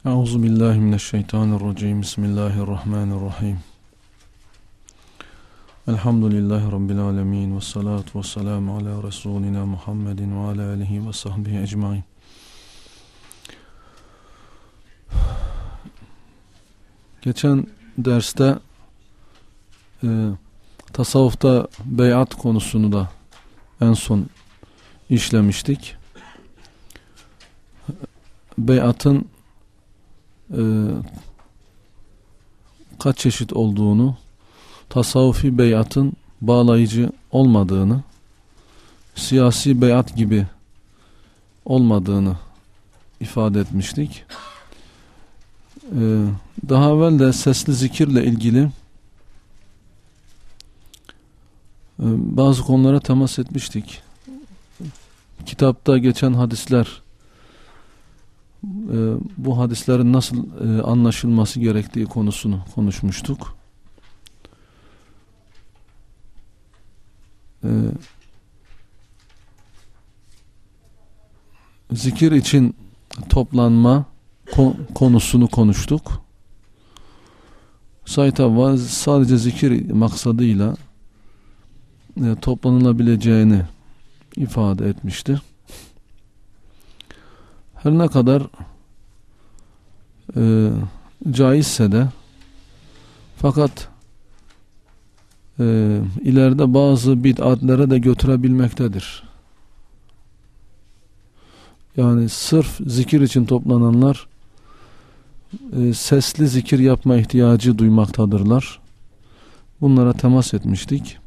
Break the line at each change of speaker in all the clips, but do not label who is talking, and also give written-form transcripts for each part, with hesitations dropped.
Euzubillahimineşşeytanirracim. Bismillahirrahmanirrahim. Elhamdülillahi Rabbil alemin. Ve salatu ve selamu ala Resulina Muhammedin ve ala alihi ve sahbihi ecmain. Geçen derste tasavvufta beyat konusunu da en son işlemiştik. Beyatın kaç çeşit olduğunu, tasavvufi beyatın bağlayıcı olmadığını, siyasi beyat gibi olmadığını ifade etmiştik. Daha evvel de sesli zikirle ilgili bazı konulara temas etmiştik. Kitapta geçen hadisler, bu hadislerin nasıl anlaşılması gerektiği konusunu konuşmuştuk. Zikir için toplanma konusunu konuştuk. Said Havva sadece zikir maksadıyla toplanılabileceğini ifade etmişti. Her ne kadar caizse de, fakat ileride bazı bid'atlere de götürebilmektedir. Yani sırf zikir için toplananlar sesli zikir yapma ihtiyacı duymaktadırlar. Bunlara temas etmiştik.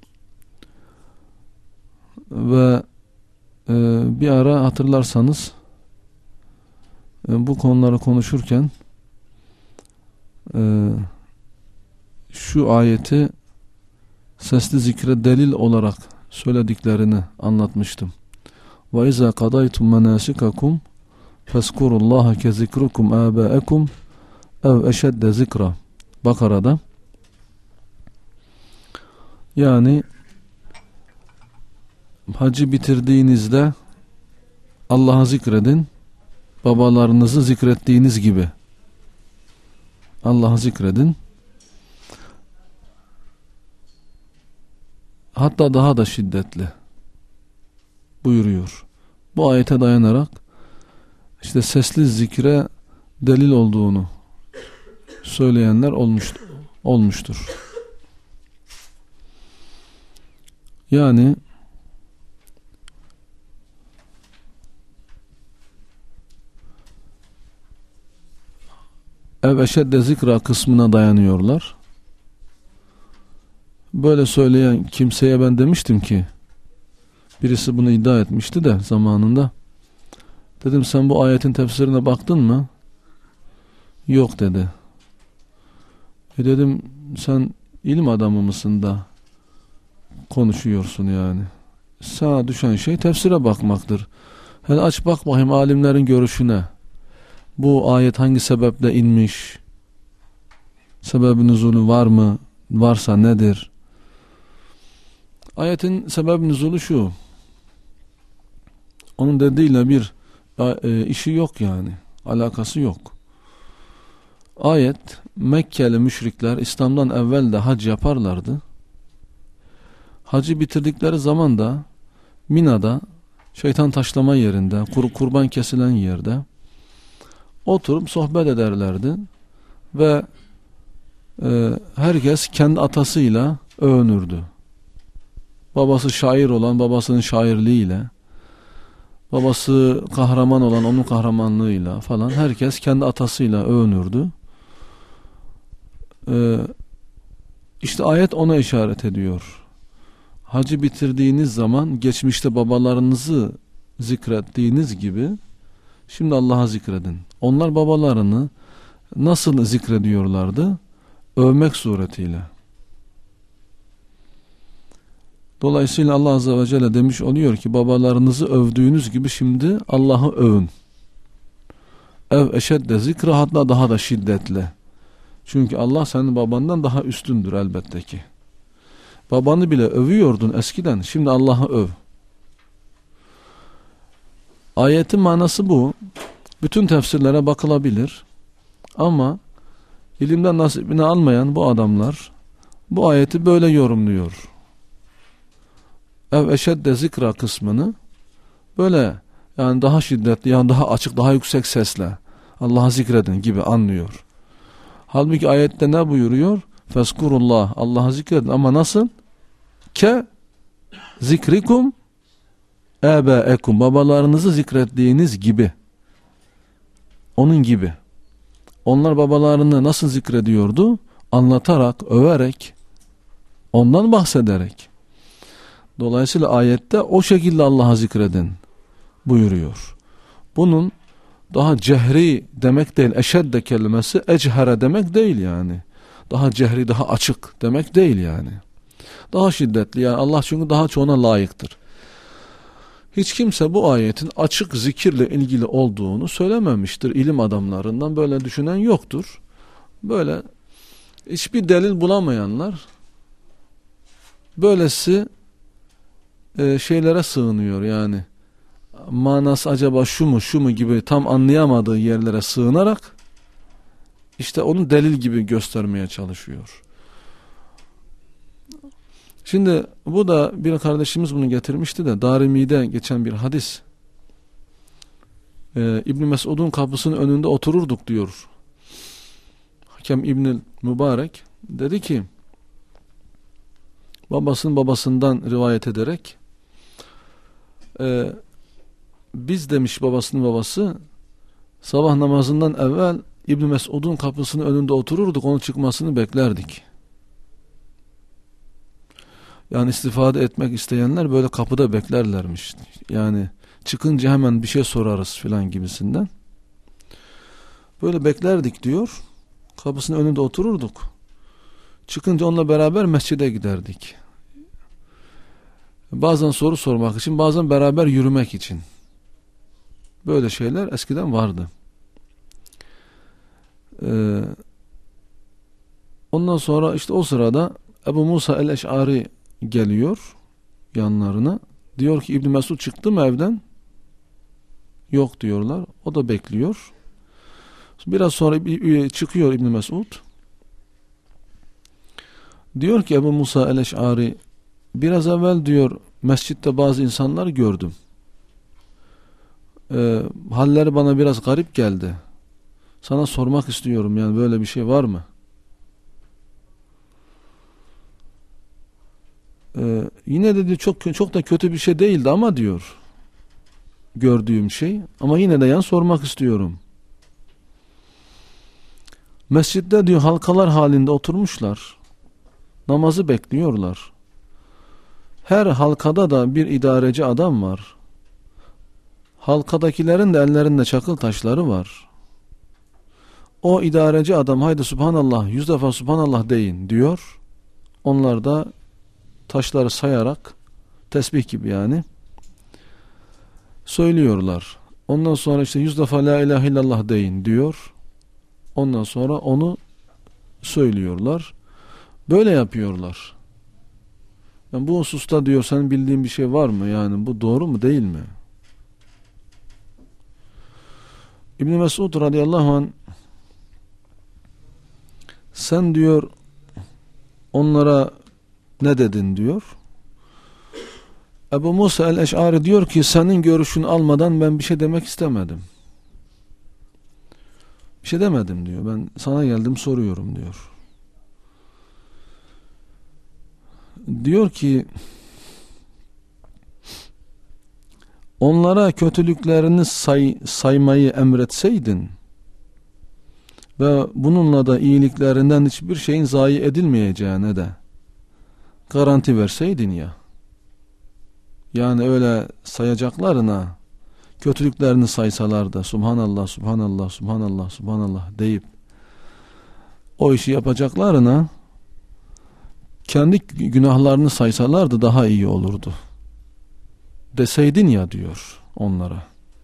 Ve bir ara hatırlarsanız bu konuları konuşurken şu ayeti sesli zikre delil olarak söylediklerini anlatmıştım. وَاِذَا قَضَيْتُمْ مَنَاسِكَكُمْ فَاسْكُرُوا اللّٰهَ كَذِكْرُكُمْ آبَاءَكُمْ اَوْ اَشَدَّ zikra. Bakara'da. Yani hacı bitirdiğinizde Allah'ı zikredin, babalarınızı zikrettiğiniz gibi Allah'ı zikredin. Hatta daha da şiddetli buyuruyor. Bu ayete dayanarak işte sesli zikre delil olduğunu söyleyenler olmuştur. Yani ev eşedde zikra kısmına dayanıyorlar. Böyle söyleyen kimseye ben demiştim ki, birisi bunu iddia etmişti de zamanında. Dedim, sen bu ayetin tefsirine baktın mı? Yok dedi. Dedim, sen ilim adamı mısın da konuşuyorsun yani. Sana düşen şey tefsire bakmaktır. Hele aç bak bakayım alimlerin görüşüne. Bu ayet hangi sebeple inmiş? Sebeb-i nüzulü var mı? Varsa nedir? Ayetin sebeb-i nüzulü şu. Onun dediğiyle bir işi yok yani. Alakası yok. Ayet, Mekkeli müşrikler İslam'dan evvel de hac yaparlardı. Hacı bitirdikleri zaman da Mina'da, şeytan taşlama yerinde, kurban kesilen yerde oturup sohbet ederlerdi ve herkes kendi atasıyla övünürdü. Babası şair olan babasının şairliğiyle, babası kahraman olan onun kahramanlığıyla falan herkes kendi atasıyla övünürdü. İşte ayet ona işaret ediyor. Hacı bitirdiğiniz zaman geçmişte babalarınızı zikrettiğiniz gibi şimdi Allah'a zikredin. Onlar babalarını nasıl zikrediyorlardı? Övmek suretiyle. Dolayısıyla Allah Azze ve Celle demiş oluyor ki, babalarınızı övdüğünüz gibi şimdi Allah'ı övün. Ev eşedde zikra, hatta daha da şiddetli. Çünkü Allah senin babandan daha üstündür elbette ki. Babanı bile övüyordun eskiden, şimdi Allah'ı öv. Ayetin manası bu. Bütün tefsirlere bakılabilir. Ama ilimden nasibini almayan bu adamlar bu ayeti böyle yorumluyor. Ev eşedde zikra kısmını böyle, yani daha şiddetli, yani daha açık, daha yüksek sesle Allah'ı zikredin gibi anlıyor. Halbuki ayette ne buyuruyor? Feskurullah, Allah'ı zikredin, ama nasıl? Ke zikrikum ebeekum, babalarınızı zikrettiğiniz gibi. Onun gibi. Onlar babalarını nasıl zikrediyordu? Anlatarak, överek, ondan bahsederek. Dolayısıyla ayette o şekilde Allah'a zikredin buyuruyor. Bunun daha cehri demek değil, eşedde kelimesi echere demek değil yani. Daha cehri, daha açık demek değil yani. Daha şiddetli, yani Allah çünkü daha çoğuna layıktır. Hiç kimse bu ayetin açık zikirle ilgili olduğunu söylememiştir. İlim adamlarından böyle düşünen yoktur. Böyle hiçbir delil bulamayanlar böylesi şeylere sığınıyor yani. Manası acaba şu mu şu mu gibi tam anlayamadığı yerlere sığınarak işte onu delil gibi göstermeye çalışıyor. Şimdi bu da bir kardeşimiz bunu getirmişti de, Darimi'de geçen bir hadis. İbn Mesud'un kapısının önünde otururduk diyor Hakem İbn Mübarek. Dedi ki, babasından rivayet ederek, biz demiş babasının babası, sabah namazından evvel İbn Mesud'un kapısının önünde otururduk, onun çıkmasını beklerdik. Yani istifade etmek isteyenler böyle kapıda beklerlermiş. Yani çıkınca hemen bir şey sorarız filan gibisinden. Böyle beklerdik diyor. Kapısının önünde otururduk. Çıkınca onunla beraber mescide giderdik. Bazen soru sormak için, bazen beraber yürümek için. Böyle şeyler eskiden vardı. Ondan sonra işte o sırada Ebu Musa el-Eş'ari geliyor yanlarına. Diyor ki, İbn Mesud çıktı mı evden? Yok diyorlar. O da bekliyor. Biraz sonra çıkıyor İbn Mesud. Diyor ki Ebu Musa el-Eş'ari, biraz evvel diyor mescitte bazı insanlar gördüm. Halleri bana biraz garip geldi. Sana sormak istiyorum, yani böyle bir şey var mı? Yine dedi çok da kötü bir şey değildi ama diyor gördüğüm şey, ama yine de sormak istiyorum. Mescitte diyor halkalar halinde oturmuşlar, namazı bekliyorlar. Her halkada da bir idareci adam var. Halkadakilerin de ellerinde çakıl taşları var. O idareci adam haydi subhanallah 100 defa subhanallah deyin diyor. Onlar da taşları sayarak tesbih gibi yani söylüyorlar. Ondan sonra işte 100 defa la ilahe illallah deyin diyor. Ondan sonra onu söylüyorlar. Böyle yapıyorlar. Yani bu hususta diyor senin bildiğin bir şey var mı? Yani bu doğru mu değil mi? İbn Mesud radıyallahu anh, sen diyor onlara ne dedin diyor. Ebu Musa el-Eş'ari diyor ki, senin görüşünü almadan ben bir şey demek istemedim. Bir şey demedim diyor. Ben sana geldim soruyorum diyor. Diyor ki, onlara kötülüklerini saymayı emretseydin ve bununla da iyiliklerinden hiçbir şeyin zayi edilmeyeceğine de garanti verseydin ya. Yani öyle sayacaklarına kötülüklerini saysalar da subhanallah, subhanallah, subhanallah, subhanallah deyip o işi yapacaklarına kendi günahlarını saysalardı daha iyi olurdu deseydin ya diyor onlara.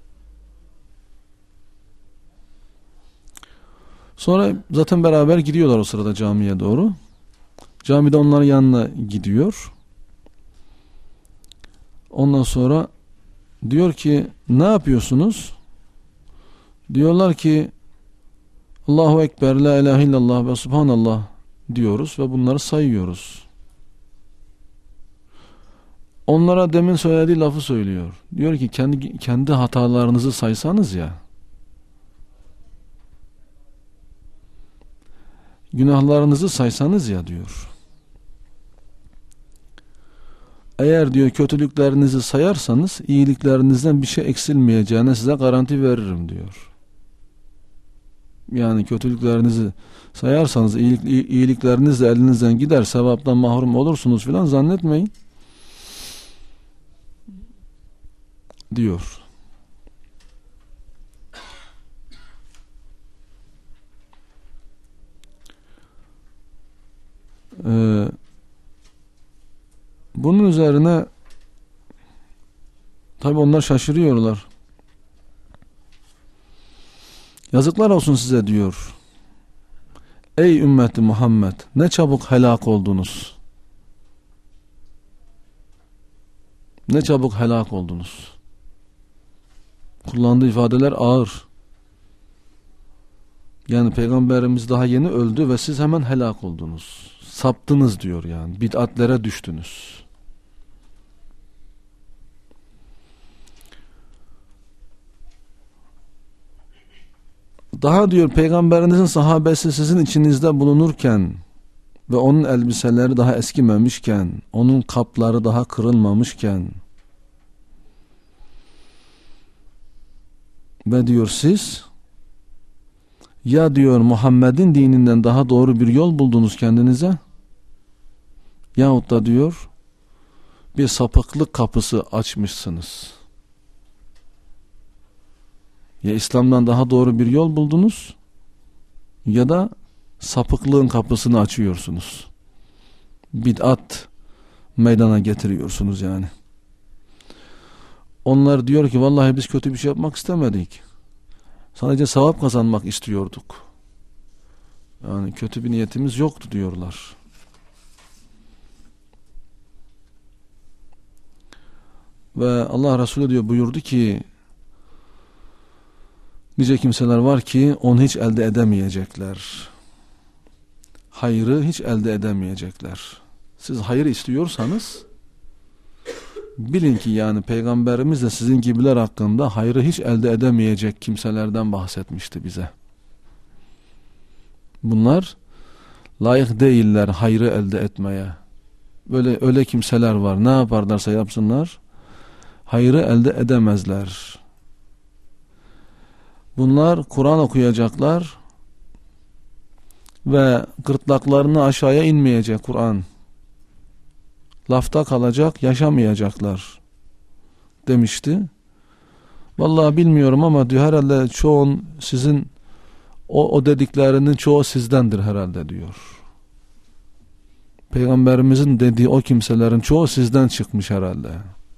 Sonra zaten beraber gidiyorlar o sırada camiye doğru. Camide onların yanına gidiyor. Ondan sonra diyor ki, ne yapıyorsunuz? Diyorlar ki, Allahu Ekber, La ilahe illallah ve Subhanallah diyoruz ve bunları sayıyoruz. Onlara demin söylediği lafı söylüyor. Diyor ki kendi hatalarınızı saysanız ya, günahlarınızı saysanız ya diyor. Eğer diyor kötülüklerinizi sayarsanız iyiliklerinizden bir şey eksilmeyeceğine size garanti veririm diyor. Yani kötülüklerinizi sayarsanız iyilikleriniz de elinizden gider, sevaptan mahrum olursunuz filan zannetmeyin diyor. Bunun üzerine tabi onlar şaşırıyorlar. Yazıklar olsun size diyor. Ey ümmeti Muhammed, ne çabuk helak oldunuz. Ne çabuk helak oldunuz. Kullandığı ifadeler ağır. Yani Peygamberimiz daha yeni öldü ve siz hemen helak oldunuz. Saptınız diyor yani. Bid'atlere düştünüz. Daha diyor Peygamberinizin sahabesi sizin içinizde bulunurken ve onun elbiseleri daha eskimemişken, onun kapları daha kırılmamışken ve diyor siz ya diyor Muhammed'in dininden daha doğru bir yol buldunuz kendinize yahut da diyor bir sapıklık kapısı açmışsınız. Ya İslam'dan daha doğru bir yol buldunuz ya da sapıklığın kapısını açıyorsunuz. Bid'at meydana getiriyorsunuz yani. Onlar diyor ki vallahi biz kötü bir şey yapmak istemedik. Sadece sevap kazanmak istiyorduk. Yani kötü bir niyetimiz yoktu diyorlar. Ve Allah Resulü diyor buyurdu ki nice kimseler var ki onu hiç elde edemeyecekler. Hayrı hiç elde edemeyecekler. Siz hayır istiyorsanız bilin ki yani Peygamberimiz de sizin gibiler hakkında hayrı hiç elde edemeyecek kimselerden bahsetmişti bize. Bunlar layık değiller hayrı elde etmeye. Öyle kimseler var. Ne yaparlarsa yapsınlar hayrı elde edemezler. Bunlar Kur'an okuyacaklar ve gırtlaklarını aşağıya inmeyecek Kur'an. Lafta kalacak, yaşamayacaklar demişti. Vallahi bilmiyorum ama diyor herhalde çoğun sizin o dediklerinin çoğu sizdendir herhalde diyor. Peygamberimizin dediği o kimselerin çoğu sizden çıkmış herhalde.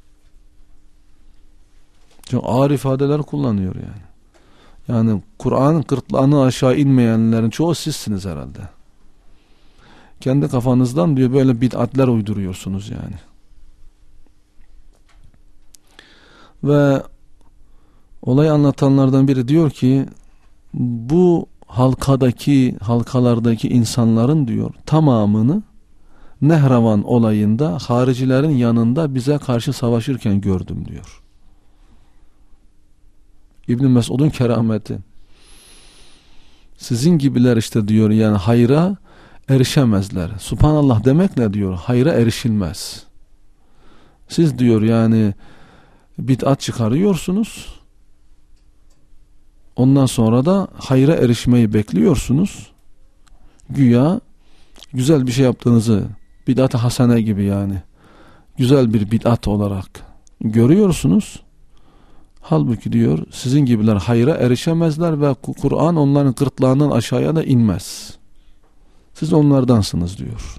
Çok ağır ifadeler kullanıyor yani. Yani Kur'an'ın gırtlağını aşağı inmeyenlerin çoğu sizsiniz herhalde. Kendi kafanızdan diyor böyle bid'atler uyduruyorsunuz yani. Ve olayı anlatanlardan biri diyor ki bu halkalardaki insanların diyor tamamını Nehravan olayında haricilerin yanında bize karşı savaşırken gördüm diyor. İbn Mesud'un kerameti. Sizin gibiler işte diyor yani hayra erişemezler. Subhanallah demekle diyor hayra erişilmez. Siz diyor yani bid'at çıkarıyorsunuz. Ondan sonra da hayra erişmeyi bekliyorsunuz. Güya güzel bir şey yaptığınızı bid'at-ı hasene gibi yani güzel bir bid'at olarak görüyorsunuz. Halbuki diyor sizin gibiler hayra erişemezler ve Kur'an onların gırtlağından aşağıya da inmez. Siz onlardansınız diyor.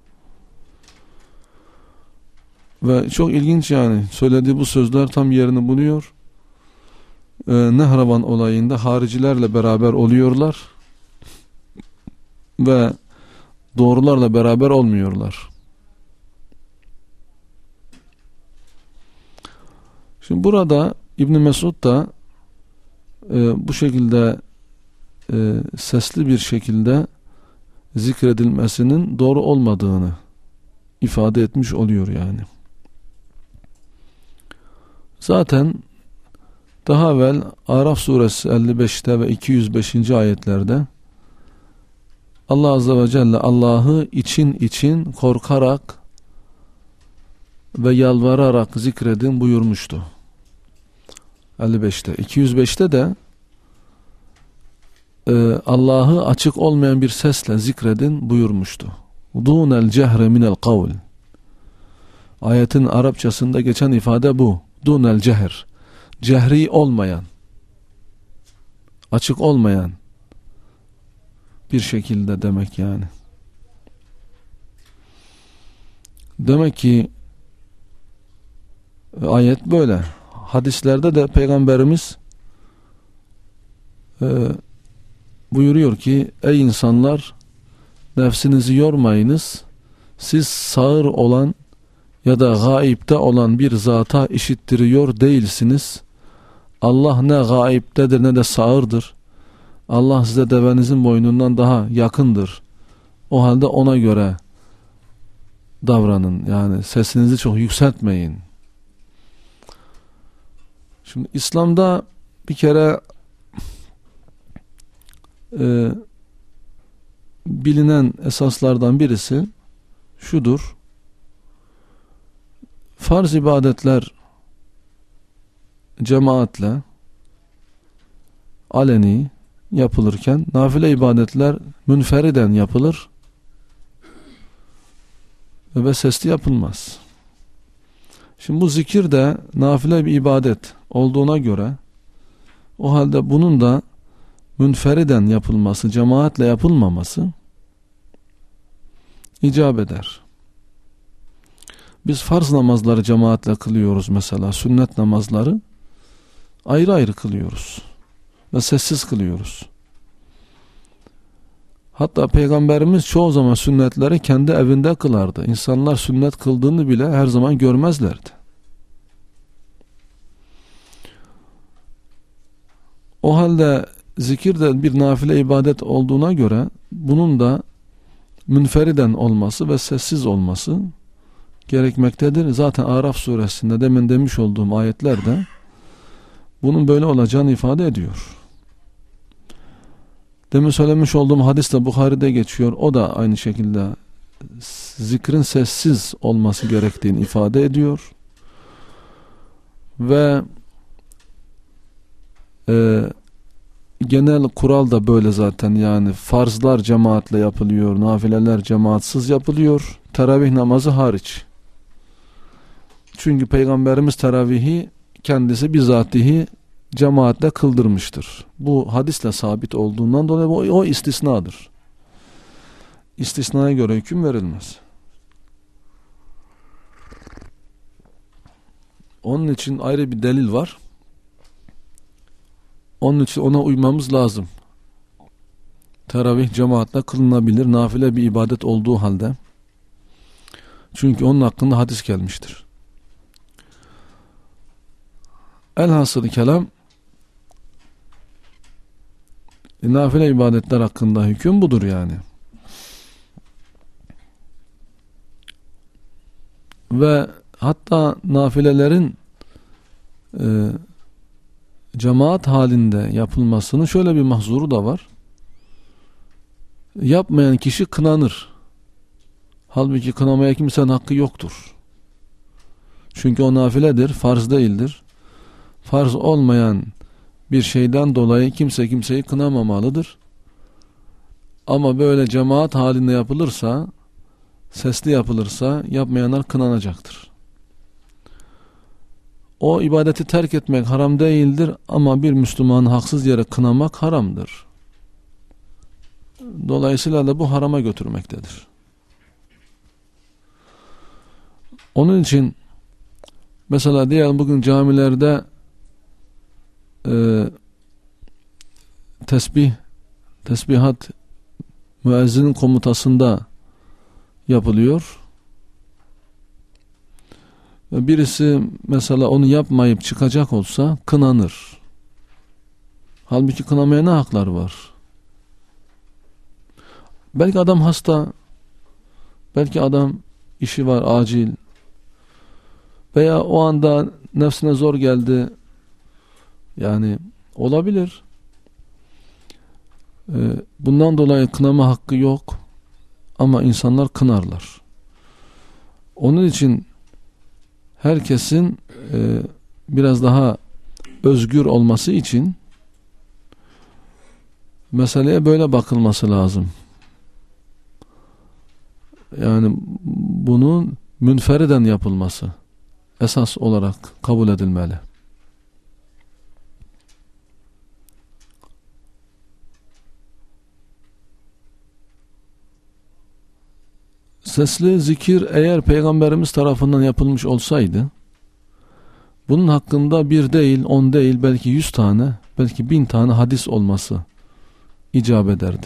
Ve çok ilginç yani söylediği bu sözler tam yerini buluyor. Nehravan olayında haricilerle beraber oluyorlar ve doğrularla beraber olmuyorlar. Şimdi burada İbn Mesud da bu şekilde sesli bir şekilde zikredilmesinin doğru olmadığını ifade etmiş oluyor yani. Zaten daha evvel Araf suresi 55'te ve 205. ayetlerde Allah azze ve celle Allah'ı için korkarak ve yalvararak zikredin buyurmuştu. 55'te. 205'te de Allah'ı açık olmayan bir sesle zikredin buyurmuştu. Dunel cehre minel kavl. Ayetin Arapçasında geçen ifade bu. Dunel cehr. Cehri olmayan, açık olmayan bir şekilde demek yani. Demek ki ayet böyle. Hadislerde de Peygamberimiz buyuruyor ki ey insanlar, nefsinizi yormayınız. Siz sağır olan ya da gaipte olan bir zata işittiriyor değilsiniz. Allah ne gaiptedir ne de sağırdır. Allah size devenizin boynundan daha yakındır. O halde ona göre davranın. Yani sesinizi çok yükseltmeyin. Şimdi İslam'da bir kere bilinen esaslardan birisi şudur: farz ibadetler cemaatle aleni yapılırken nafile ibadetler münferiden yapılır ve sesli yapılmaz. Şimdi bu zikir de nafile bir ibadet olduğuna göre o halde bunun da münferiden yapılması, cemaatle yapılmaması icap eder. Biz farz namazları cemaatle kılıyoruz mesela. Sünnet namazları ayrı ayrı kılıyoruz ve sessiz kılıyoruz. Hatta Peygamberimiz çoğu zaman sünnetleri kendi evinde kılardı. İnsanlar sünnet kıldığını bile her zaman görmezlerdi. O halde zikir de bir nafile ibadet olduğuna göre bunun da münferiden olması ve sessiz olması gerekmektedir. Zaten Araf suresinde demin demiş olduğum ayetlerde bunun böyle olacağını ifade ediyor. Demin söylemiş olduğum hadis de Bukhari'de geçiyor. O da aynı şekilde zikrin sessiz olması gerektiğini ifade ediyor. Ve genel kural da böyle zaten, yani farzlar cemaatle yapılıyor, nafileler cemaatsiz yapılıyor. Teravih namazı hariç. Çünkü Peygamberimiz teravihi kendisi bizatihi cemaatle kıldırmıştır. Bu hadisle sabit olduğundan dolayı o istisnadır. İstisnaya göre hüküm verilmez. Onun için ayrı bir delil var. Onun için ona uymamız lazım. Teravih cemaatle kılınabilir, nafile bir ibadet olduğu halde. Çünkü onun hakkında hadis gelmiştir. Elhasıl kelam, nafile ibadetler hakkında hüküm budur yani. Ve hatta nafilelerin cemaat halinde yapılmasının şöyle bir mahzuru da var. Yapmayan kişi kınanır. Halbuki kınamaya kimsenin hakkı yoktur. Çünkü o nafiledir, farz değildir. Farz olmayan bir şeyden dolayı kimse kimseyi kınamamalıdır. Ama böyle cemaat halinde yapılırsa, sesli yapılırsa yapmayanlar kınanacaktır. O ibadeti terk etmek haram değildir ama bir Müslümanı haksız yere kınamak haramdır. Dolayısıyla da bu harama götürmektedir. Onun için mesela diyelim bugün camilerde tesbihat müezzinin komutasında yapılıyor. Ve birisi mesela onu yapmayıp çıkacak olsa kınanır. Halbuki kınamaya ne haklar var? Belki adam hasta, belki adam işi var acil veya o anda nefsine zor geldi. Yani olabilir. Bundan dolayı kınama hakkı yok ama insanlar kınarlar. Onun için herkesin biraz daha özgür olması için meseleye böyle bakılması lazım. Yani bunun münferiden yapılması esas olarak kabul edilmeli. Sesli zikir eğer Peygamberimiz tarafından yapılmış olsaydı, bunun hakkında 1 değil, 10 değil, belki 100 tane, belki 1000 tane hadis olması icap ederdi.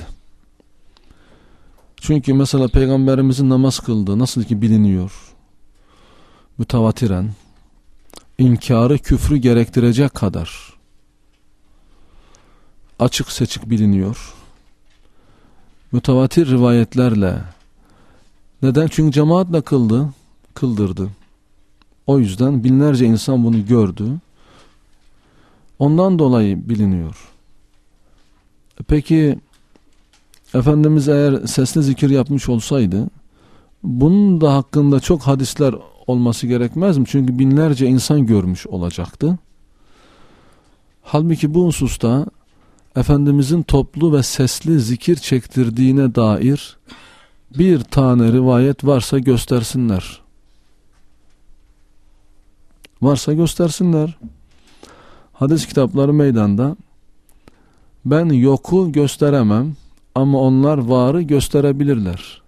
Çünkü mesela Peygamberimizin namaz kıldığı nasıl ki biliniyor, mütevatiren, inkarı küfrü gerektirecek kadar açık seçik biliniyor. Mütevatir rivayetlerle. Neden? Çünkü cemaatle kıldırdı. O yüzden binlerce insan bunu gördü. Ondan dolayı biliniyor. Peki Efendimiz eğer sesli zikir yapmış olsaydı, bunun da hakkında çok hadisler olması gerekmez mi? Çünkü binlerce insan görmüş olacaktı. Halbuki bu hususta Efendimizin toplu ve sesli zikir çektirdiğine dair 1 tane rivayet varsa göstersinler. Varsa göstersinler. Hadis kitapları meydanda. Ben yoku gösteremem ama onlar varı gösterebilirler.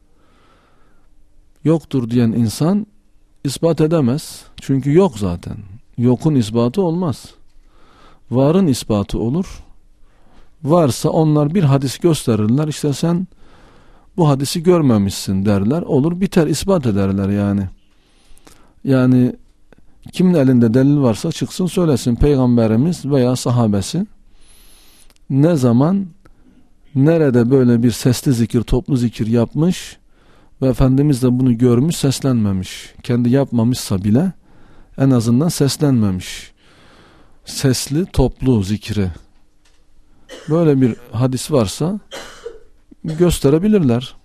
Yoktur diyen insan ispat edemez. Çünkü yok zaten. Yokun ispatı olmaz. Varın ispatı olur. Varsa onlar bir hadis gösterirler. İşte sen bu hadisi görmemişsin derler. Olur biter, ispat ederler yani. Yani kimin elinde delil varsa çıksın söylesin, Peygamberimiz veya sahabesi ne zaman nerede böyle bir sesli zikir, toplu zikir yapmış ve Efendimiz de bunu görmüş, seslenmemiş. Kendi yapmamışsa bile en azından seslenmemiş. Sesli toplu zikri. Böyle bir hadis varsa gösterebilirler.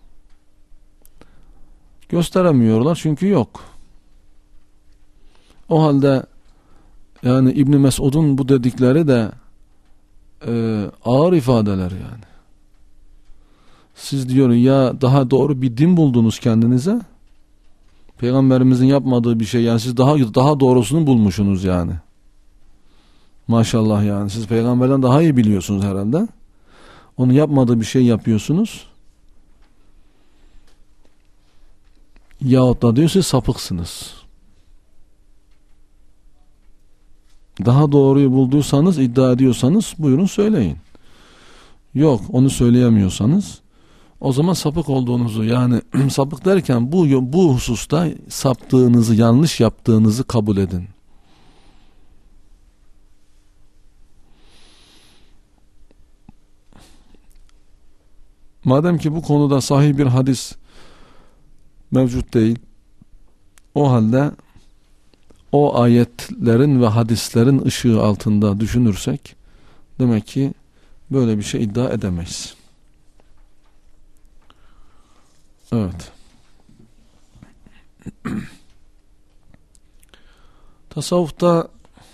Gösteremiyorlar çünkü yok. O halde yani İbn Mesud'un bu dedikleri de ağır ifadeler yani. Siz diyor ya daha doğru bir din buldunuz kendinize. Peygamberimizin yapmadığı bir şey yani siz daha doğrusunu bulmuşsunuz yani. Maşallah yani siz peygamberden daha iyi biliyorsunuz herhalde. Onun yapmadığı bir şey yapıyorsunuz. Yahut da diyor siz sapıksınız. Daha doğruyu bulduysanız, iddia ediyorsanız buyurun söyleyin. Yok onu söyleyemiyorsanız o zaman sapık olduğunuzu, yani sapık derken bu hususta saptığınızı, yanlış yaptığınızı kabul edin. Madem ki bu konuda sahih bir hadis mevcut değil, o halde o ayetlerin ve hadislerin ışığı altında düşünürsek demek ki böyle bir şey iddia edemeyiz. Evet. Tasavvufta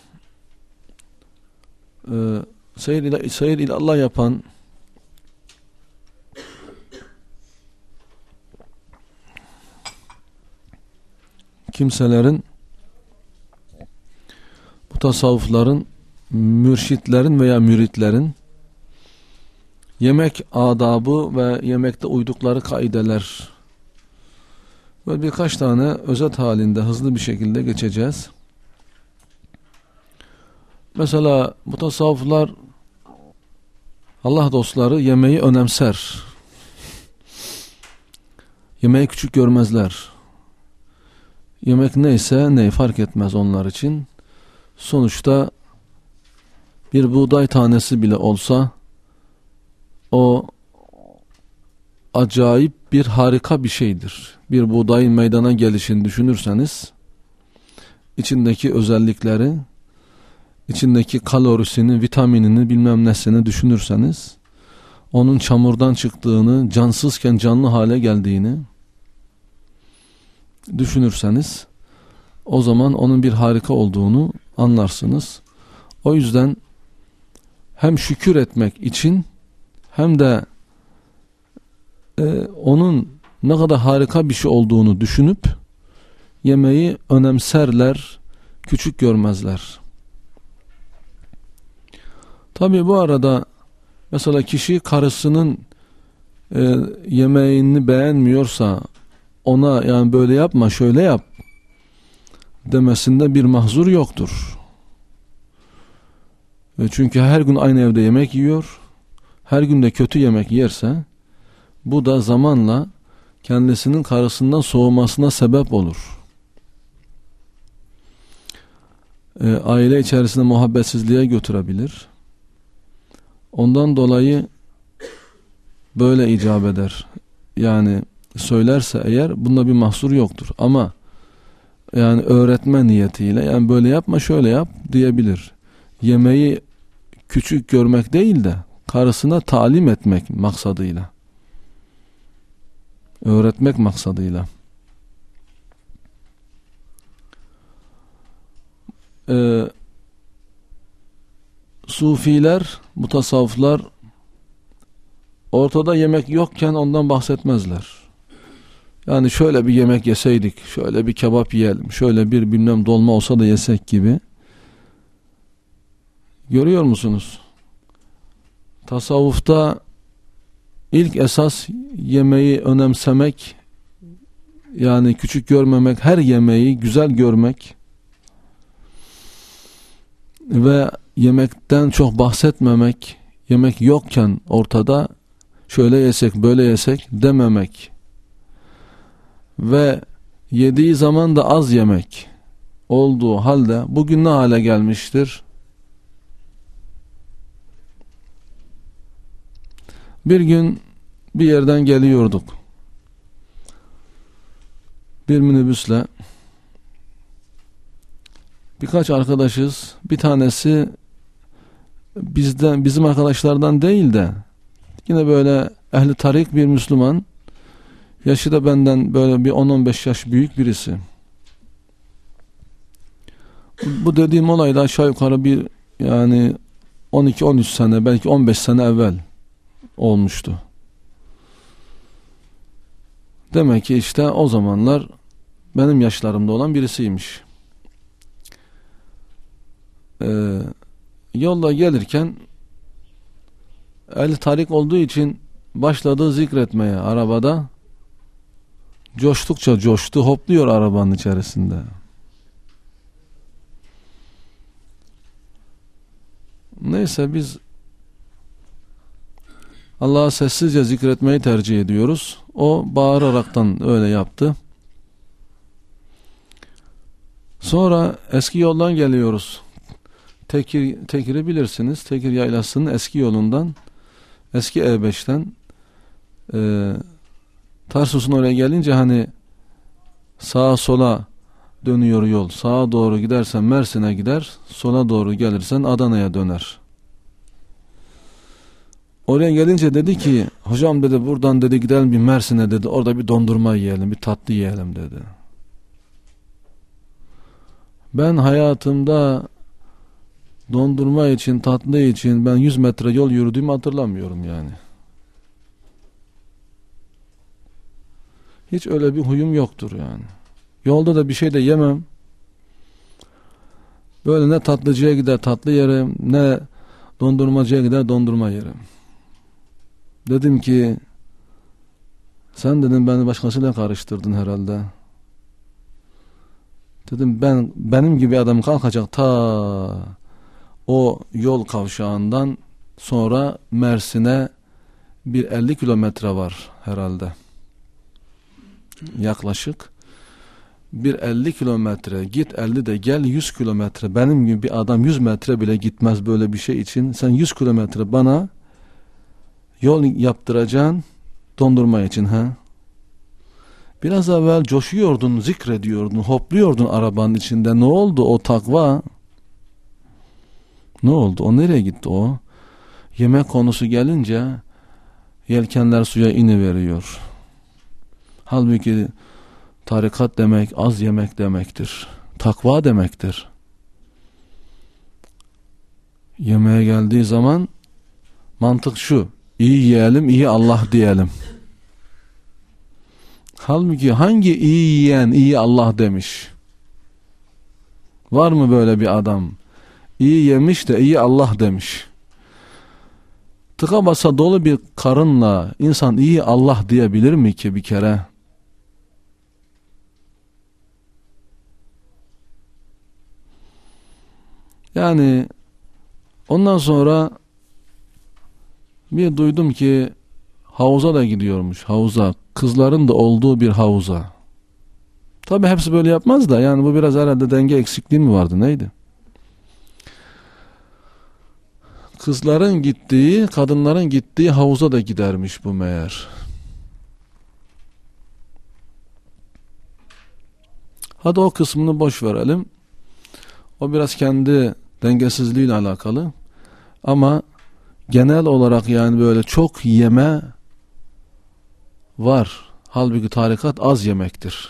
seyir ile Allah yapan kimselerin, bu tasavvufların, mürşitlerin veya müritlerin yemek adabı ve yemekte uydukları kaideler ve birkaç tane özet halinde hızlı bir şekilde geçeceğiz. Mesela bu tasavvuflar, Allah dostları yemeği önemser. Yemeği küçük görmezler. Yemek neyse ne fark etmez onlar için. Sonuçta bir buğday tanesi bile olsa o acayip bir harika bir şeydir. Bir buğdayın meydana gelişini düşünürseniz, içindeki özellikleri, içindeki kalorisini, vitaminini, bilmem nesini düşünürseniz, onun çamurdan çıktığını, cansızken canlı hale geldiğini düşünürseniz, o zaman onun bir harika olduğunu anlarsınız. O yüzden hem şükür etmek için hem de onun ne kadar harika bir şey olduğunu düşünüp yemeği önemserler, küçük görmezler. Tabii bu arada mesela kişi karısının yemeğini beğenmiyorsa ona yani böyle yapma, şöyle yap demesinde bir mahzur yoktur. Çünkü her gün aynı evde yemek yiyor. Her gün de kötü yemek yerse bu da zamanla kendisinin karısından soğumasına sebep olur. Aile içerisinde muhabbetsizliğe götürebilir. Ondan dolayı böyle icap eder. Yani söylerse eğer bunda bir mahsur yoktur. Ama yani öğretme niyetiyle yani böyle yapma şöyle yap diyebilir. Yemeği küçük görmek değil de karısına talim etmek maksadıyla. Öğretmek maksadıyla. Sufiler, mutasavvıflar ortada yemek yokken ondan bahsetmezler. Yani şöyle bir yemek yeseydik, şöyle bir kebap yiyelim, şöyle bir bilmem dolma olsa da yesek gibi. Görüyor musunuz? Tasavvufta ilk esas yemeği önemsemek, yani küçük görmemek, her yemeği güzel görmek ve yemekten çok bahsetmemek, yemek yokken ortada şöyle yesek, böyle yesek dememek ve yediği zaman da az yemek olduğu halde bugün ne hale gelmiştir? Bir gün bir yerden geliyorduk. Bir minibüsle birkaç arkadaşız. Bir tanesi bizim arkadaşlardan değil de yine böyle ehli tarik bir Müslüman. Yaşı da benden böyle bir 10-15 yaş büyük birisi. Bu dediğim olay da aşağı yukarı bir yani 12-13 sene belki 15 sene evvel olmuştu. Demek ki işte o zamanlar benim yaşlarımda olan birisiymiş. Yolda gelirken el tarik olduğu için başladı zikretmeye arabada. Coştukça coştu, hopluyor arabanın içerisinde. Neyse biz Allah'a sessizce zikretmeyi tercih ediyoruz. O bağıraraktan öyle yaptı. Sonra eski yoldan geliyoruz. Tekir'i bilirsiniz. Tekir Yaylası'nın eski yolundan, eski E5'ten Tarsus'un oraya gelince hani sağa sola dönüyor yol. Sağa doğru gidersen Mersin'e gider, sola doğru gelirsen Adana'ya döner. Oraya gelince dedi ki, hocam dedi buradan dedi gidelim bir Mersin'e dedi, orada bir dondurma yiyelim, bir tatlı yiyelim dedi. Ben hayatımda dondurma için, tatlı için ben 100 metre yol yürüdüğümü hatırlamıyorum yani. Hiç öyle bir huyum yoktur yani. Yolda da bir şey de yemem. Böyle ne tatlıcıya gider tatlı yerim, ne dondurmacıya gider dondurma yerim. Dedim ki sen dedim beni başkasıyla karıştırdın herhalde. Dedim benim gibi adam kalkacak ta o yol kavşağından sonra Mersin'e bir 50 kilometre var herhalde. Yaklaşık bir 50 kilometre git 50 de gel 100 kilometre. Benim gibi bir adam 100 metre bile gitmez böyle bir şey için. Sen 100 kilometre bana yol yaptıracaksın, Dondurma için ha? Biraz evvel coşuyordun, zikrediyordun, hopluyordun arabanın içinde. Ne oldu o takva? Ne oldu? O nereye gitti o? Yemek konusu gelince yelkenler suya iniveriyor. Halbuki tarikat demek az yemek demektir. Takva demektir. Yemeğe geldiği zaman mantık şu: iyi yiyelim, iyi Allah diyelim. Halbuki hangi iyi yiyen iyi Allah demiş? Var mı böyle bir adam? İyi yemiş de iyi Allah demiş. Tıka basa dolu bir karınla insan iyi Allah diyebilir mi ki bir kere? Yani ondan sonra bir duydum ki havuza da gidiyormuş, havuza. Kızların da olduğu bir havuza. Tabi hepsi böyle yapmaz da yani bu biraz herhalde denge eksikliği mi vardı neydi? Kızların gittiği, kadınların gittiği havuza da gidermiş bu meğer. Hadi o kısmını boş verelim. O biraz kendi dengesizliğiyle alakalı. Ama genel olarak yani böyle çok yeme var. Halbuki tarikat az yemektir.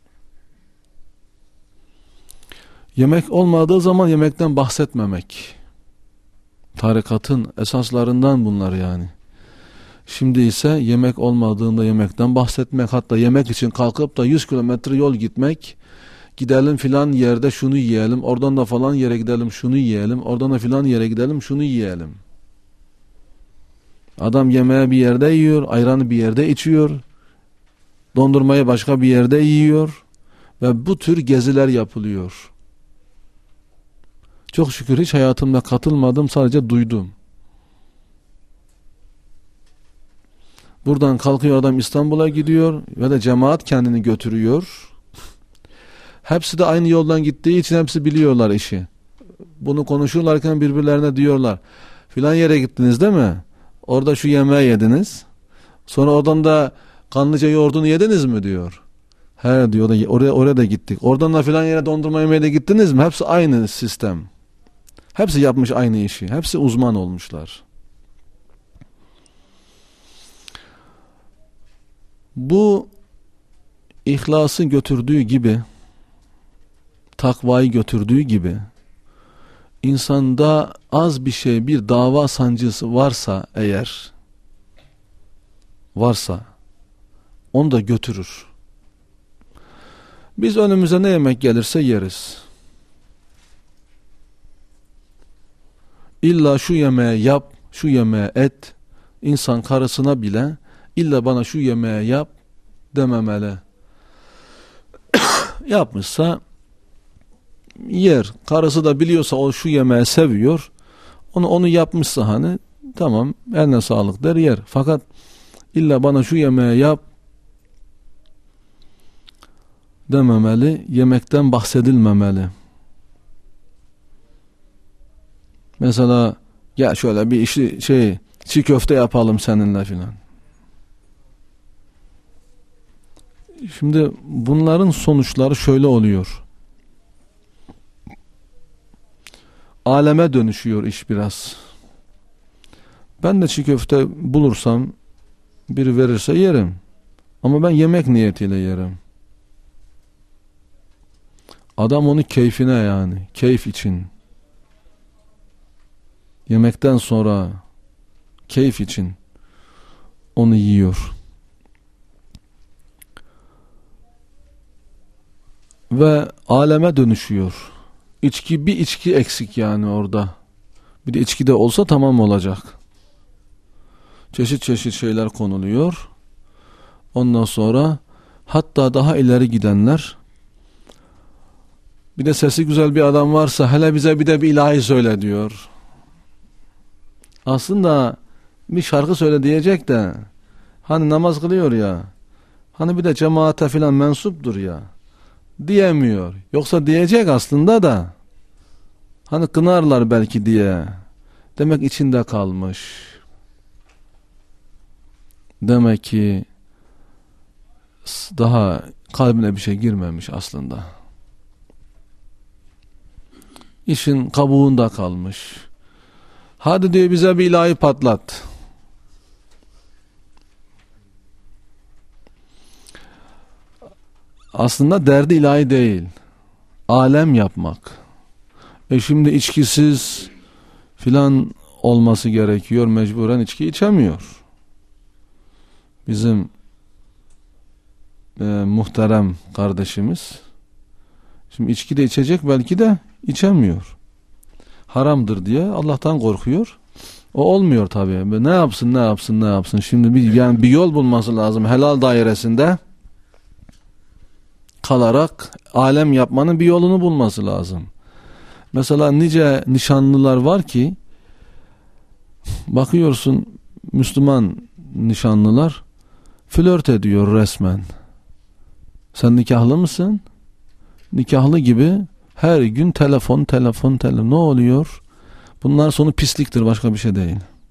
Yemek olmadığı zaman yemekten bahsetmemek. Tarikatın esaslarından bunlar yani. Şimdi ise yemek olmadığında yemekten bahsetmek, hatta yemek için kalkıp da 100 kilometre yol gitmek, gidelim filan yerde şunu yiyelim, oradan da falan yere gidelim şunu yiyelim, oradan da filan yere gidelim şunu yiyelim. Adam yemeği bir yerde yiyor, ayranı bir yerde içiyor, dondurmayı başka bir yerde yiyor ve bu tür geziler yapılıyor. Çok şükür hiç hayatımda katılmadım, sadece duydum. Buradan kalkıyor adam İstanbul'a gidiyor ve de cemaat kendini götürüyor. Hepsi de aynı yoldan gittiği için hepsi biliyorlar işi. Bunu konuşurlarken birbirlerine diyorlar: filan yere gittiniz değil mi? Orada şu yemeği yediniz. Sonra oradan da kanlıca yoğurdunu yediniz mi diyor. He diyor, da oraya da gittik. Oradan da filan yere dondurma yemeye de gittiniz mi? Hepsi aynı sistem. Hepsi yapmış aynı işi. Hepsi uzman olmuşlar. Bu ihlası götürdüğü gibi, takvayı götürdüğü gibi, insanda az bir şey, bir dava sancısı varsa eğer, onu da götürür. Biz önümüze ne yemek gelirse yeriz. İlla şu yemeği yap, şu yemeği et. İnsan karısına bile illa bana şu yemeği yap dememeli. Yapmışsa yer. Karısı da biliyorsa o şu yemeği seviyor, onu yapmışsa hani tamam, eline sağlık der, yer. Fakat illa bana şu yemeği yap dememeli, yemekten bahsedilmemeli. Mesela ya şöyle bir işi çiğ köfte yapalım seninle filan. Şimdi bunların sonuçları şöyle oluyor. Aleme dönüşüyor iş biraz. Ben de çiğ köfte bulursam biri verirse yerim. Ama ben yemek niyetiyle yerim. Adam onu keyfine, yani keyif için, yemekten sonra keyif için onu yiyor. Ve aleme dönüşüyor. Bir içki eksik yani orada. Bir de içki de olsa tamam olacak. Çeşit çeşit şeyler konuluyor. Ondan sonra hatta daha ileri gidenler, bir de sesi güzel bir adam varsa hele bize bir de bir ilahi söyle diyor. Aslında bir şarkı söyle diyecek de hani namaz kılıyor ya, hani bir de cemaate filan mensuptur ya, diyemiyor. Yoksa diyecek aslında da hani kınarlar belki diye. Demek içinde kalmış. Demek ki daha kalbine bir şey girmemiş aslında. İşin kabuğunda kalmış. Hadi diyor bize bir ilahi patlat. Aslında derdi ilahi değil. Alem yapmak. Şimdi içkisiz filan olması gerekiyor. Mecburen içki içemiyor. Bizim muhterem kardeşimiz şimdi içki de içecek, belki de içemiyor. Haramdır diye Allah'tan korkuyor. O olmuyor tabii. Ne yapsın? Şimdi bir yol bulması lazım. Helal dairesinde kalarak alem yapmanın bir yolunu bulması lazım. Mesela nice nişanlılar var ki bakıyorsun, Müslüman nişanlılar flört ediyor resmen. Sen nikahlı mısın? Nikahlı gibi her gün telefon. Ne oluyor? Bunlar sonu pisliktir, başka bir şey değil.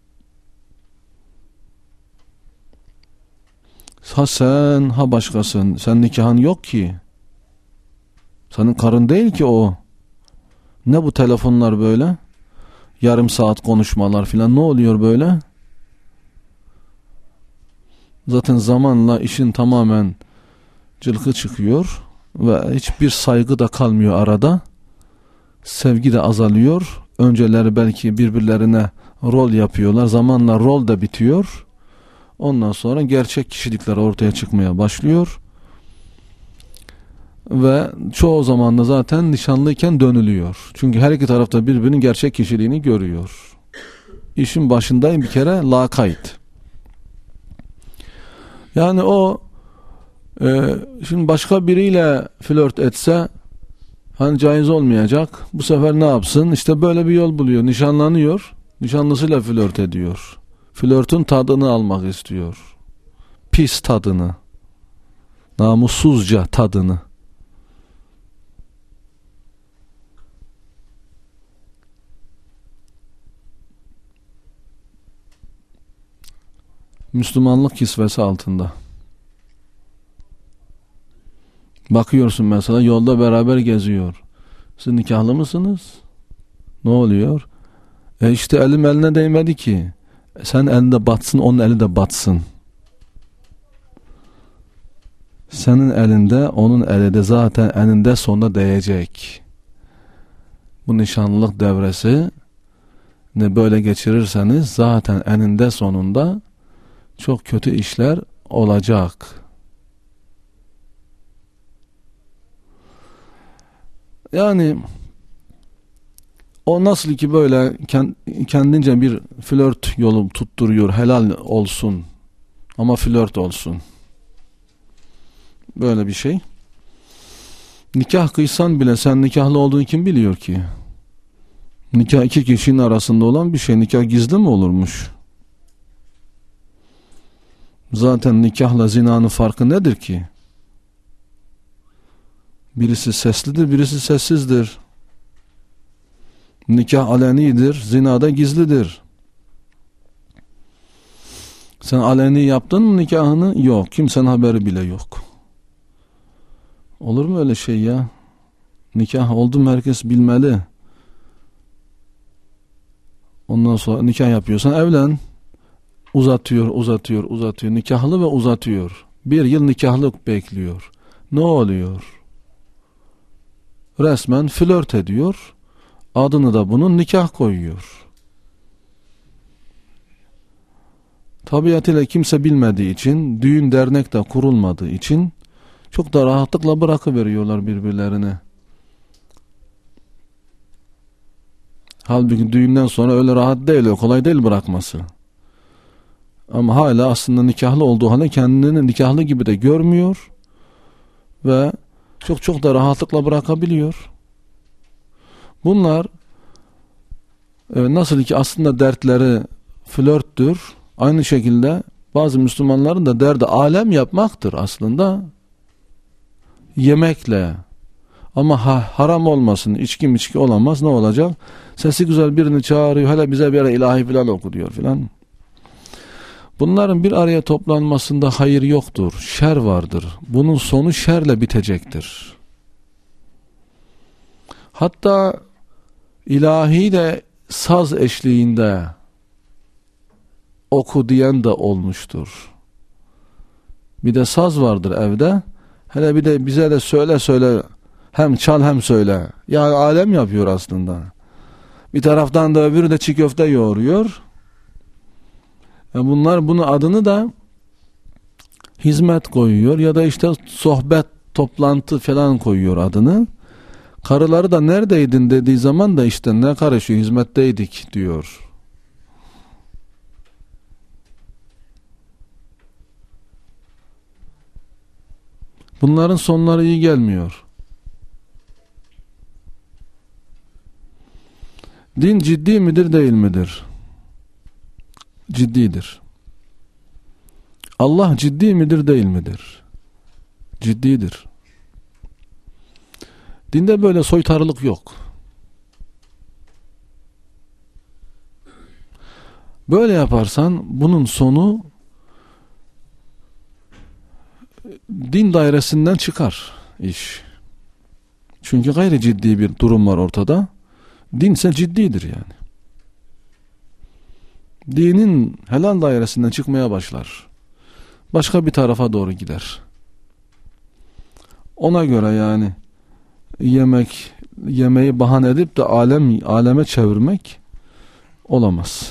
Ha sen, ha başkasın. Sen nikahın yok ki. Senin karın değil ki o. Ne bu telefonlar böyle? Yarım saat konuşmalar filan, ne oluyor böyle? Zaten zamanla işin tamamen cılkı çıkıyor ve hiçbir saygı da kalmıyor arada. Sevgi de azalıyor. Önceleri belki birbirlerine rol yapıyorlar. Zamanla rol da bitiyor. Ondan sonra gerçek kişilikler ortaya çıkmaya başlıyor. Ve çoğu zaman da zaten nişanlıyken dönülüyor. Çünkü her iki tarafta birbirinin gerçek kişiliğini görüyor. İşin başındayım bir kere lakayt. Yani o şimdi başka biriyle flört etse hani caiz olmayacak. Bu sefer ne yapsın? İşte böyle bir yol buluyor. Nişanlanıyor. Nişanlısıyla flört ediyor. Flörtün tadını almak istiyor. Pis tadını. Namussuzca tadını. Müslümanlık kisvesi altında. Bakıyorsun mesela yolda beraber geziyor. Siz nikahlı mısınız? Ne oluyor? İşte elim eline değmedi ki. Sen elinde batsın, onun eli de batsın. Senin elinde, onun eli de zaten eninde sonunda değecek. Bu nişanlılık devresi ne böyle geçirirseniz zaten eninde sonunda çok kötü işler olacak. Yani o nasıl ki böyle kendince bir flört yolu tutturuyor, helal olsun ama flört olsun. Böyle bir şey. Nikah kıysan bile sen nikahlı olduğunu kim biliyor ki? Nikah iki kişinin arasında olan bir şey. Nikah gizli mi olurmuş? Zaten nikahla zinanın farkı nedir ki? Birisi seslidir, birisi sessizdir. Nikah alenidir, zina da gizlidir. Sen aleni yaptın mı nikahını? Yok, kimsenin haberi bile yok. Olur mu öyle şey ya? Nikah oldu mu herkes bilmeli. Ondan sonra nikah yapıyorsan evlen. Uzatıyor. Nikahlı ve uzatıyor. 1 yıl nikahlık bekliyor. Ne oluyor? Resmen flört ediyor. Adını da bunun nikah koyuyor. Tabiatıyla kimse bilmediği için, düğün dernek de kurulmadığı için çok da rahatlıkla bırakıveriyorlar birbirlerine. Halbuki düğünden sonra öyle rahat değil, kolay değil bırakması. Ama hala aslında nikahlı olduğu halde kendini nikahlı gibi de görmüyor ve çok da rahatlıkla bırakabiliyor. Bunlar nasıl ki aslında dertleri flörttür, aynı şekilde bazı Müslümanların da derdi alem yapmaktır aslında, yemekle. Ama haram olmasın, içki olamaz, ne olacak? Sesi güzel birini çağırıyor, hele bize bir ilahi filan oku diyor filan. Bunların bir araya toplanmasında hayır yoktur, şer vardır. Bunun sonu şerle bitecektir. Hatta ilahi de saz eşliğinde oku diyen de olmuştur. Bir de saz vardır evde. Hele bir de bize de söyle söyle, hem çal hem söyle. Ya alem yapıyor aslında. Bir taraftan da öbürü de çiğ köfte yoğuruyor. Bunlar bunun adını da hizmet koyuyor ya da işte sohbet, toplantı falan koyuyor adını. Karıları da neredeydin dediği zaman da işte ne karışıyor, hizmetteydik diyor. Bunların sonları iyi gelmiyor. Din ciddi midir değil midir? Ciddidir. Allah ciddi midir değil midir? Ciddidir. Dinde böyle soytarılık yok. Böyle yaparsan bunun sonu din dairesinden çıkar iş. Çünkü gayri ciddi bir durum var ortada. Dinse ciddidir yani. Dinin helal dairesinden çıkmaya başlar. Başka bir tarafa doğru gider. Ona göre yani yemeği bahane edip de aleme çevirmek olamaz.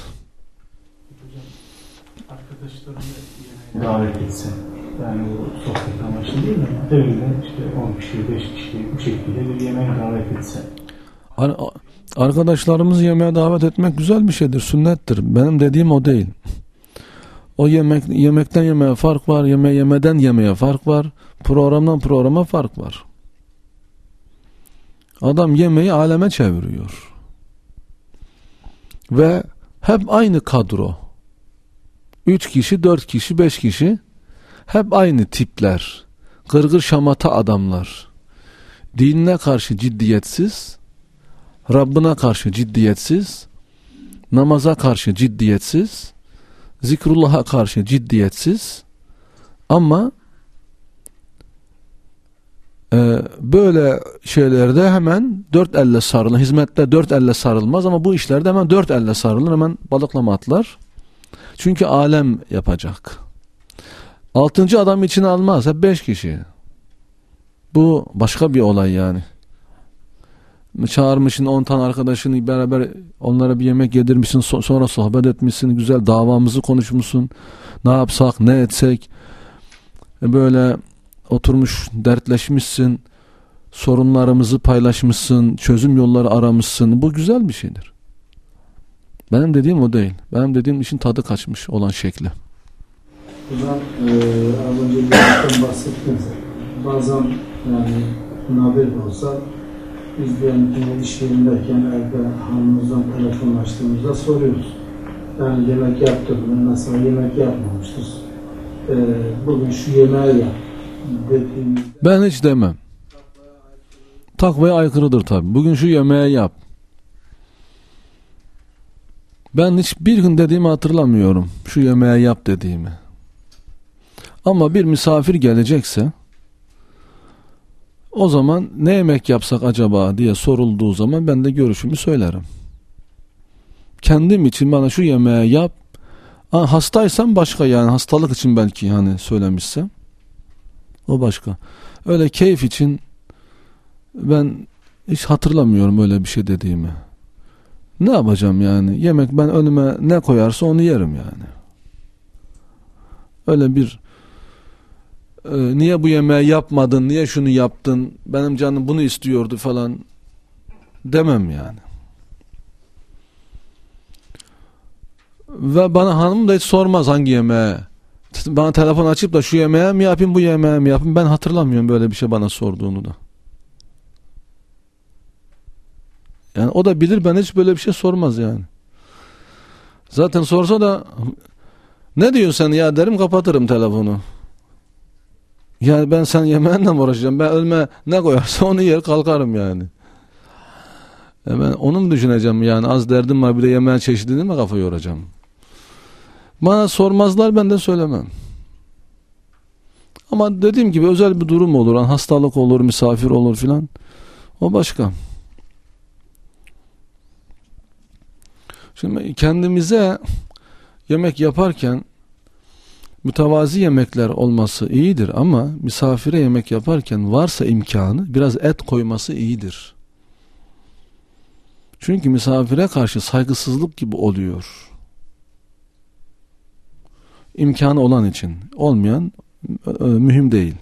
Arkadaşlarını davet etse, yani bu sohbet amaçlı değil mi? Evinde işte 10 kişi, 5 kişi bu şekilde bir yemeğe davet etse.
Arkadaşlarımızı yemeğe davet etmek güzel bir şeydir, sünnettir. Benim dediğim o değil. O yemekten yemeğe fark var, yemeden yemeğe fark var, programdan programa fark var. Adam yemeği aleme çeviriyor. Ve hep aynı kadro. 3 kişi, 4 kişi, 5 kişi. Hep aynı tipler. Gırgır şamata adamlar. Dinine karşı ciddiyetsiz, Rabbine karşı ciddiyetsiz, namaza karşı ciddiyetsiz, zikrullah'a karşı ciddiyetsiz, ama böyle şeylerde hemen dört elle sarılır. Hizmette dört elle sarılmaz ama bu işlerde hemen dört elle sarılır, hemen balıklama atlar. Çünkü alem yapacak. 6. adam içine almaz. Hep 5 kişi. Bu başka bir olay yani. Çağırmışsın 10 tane arkadaşını beraber, onlara bir yemek yedirmişsin, sonra sohbet etmişsin, güzel davamızı konuşmuşsun, ne yapsak ne etsek, böyle oturmuş dertleşmişsin, sorunlarımızı paylaşmışsın, çözüm yolları aramışsın. Bu güzel bir şeydir. Benim dediğim o değil. Benim dediğim işin tadı kaçmış olan şekli.
Hocam az önce bir şeyden bahsettiniz. Bazen yani nadir de olsa biz de iş yerindeyken evde hanımımızdan telefonlaştığımızda soruyoruz. Yani yemek yaptık mı? Mesela yemek yapmamıştır. Bugün şu yemeği yap dediğimizde...
Ben hiç demem. Takvaya aykırıdır tabi. Bugün şu yemeği yap. Ben hiç bir gün dediğimi hatırlamıyorum. Şu yemeği yap dediğimi. Ama bir misafir gelecekse, o zaman ne yemek yapsak acaba diye sorulduğu zaman ben de görüşümü söylerim. Kendim için bana şu yemeği yap. Hastaysam başka, yani hastalık için belki hani söylemişsem o başka. Öyle keyif için ben hiç hatırlamıyorum öyle bir şey dediğimi. Ne yapacağım yani? Yemek, ben önüme ne koyarsa onu yerim yani. Öyle bir niye bu yemeği yapmadın, niye şunu yaptın, benim canım bunu istiyordu falan demem yani. Ve bana hanım da hiç sormaz hangi yemeğe. Bana telefon açıp da şu yemeğe mi yapayım, bu yemeğe mi yapayım, ben hatırlamıyorum böyle bir şey bana sorduğunu da. Yani o da bilir, ben hiç böyle bir şey sormaz yani. Zaten sorsa da ne diyorsun sen ya derim, kapatırım telefonu. Yani ben sen yemeğinle mi uğraşacağım? Ben ölme ne koyarsa onu yer kalkarım yani. Ben onu mu düşüneceğim yani, az derdim var bir de yemeğin çeşidini mi kafa yoracağım? Bana sormazlar, ben de söylemem. Ama dediğim gibi özel bir durum olur. Yani hastalık olur, misafir olur filan. O başka. Şimdi kendimize yemek yaparken mütevazi yemekler olması iyidir ama misafire yemek yaparken varsa imkanı biraz et koyması iyidir. Çünkü misafire karşı saygısızlık gibi oluyor. İmkanı olan için, olmayan mühim değil.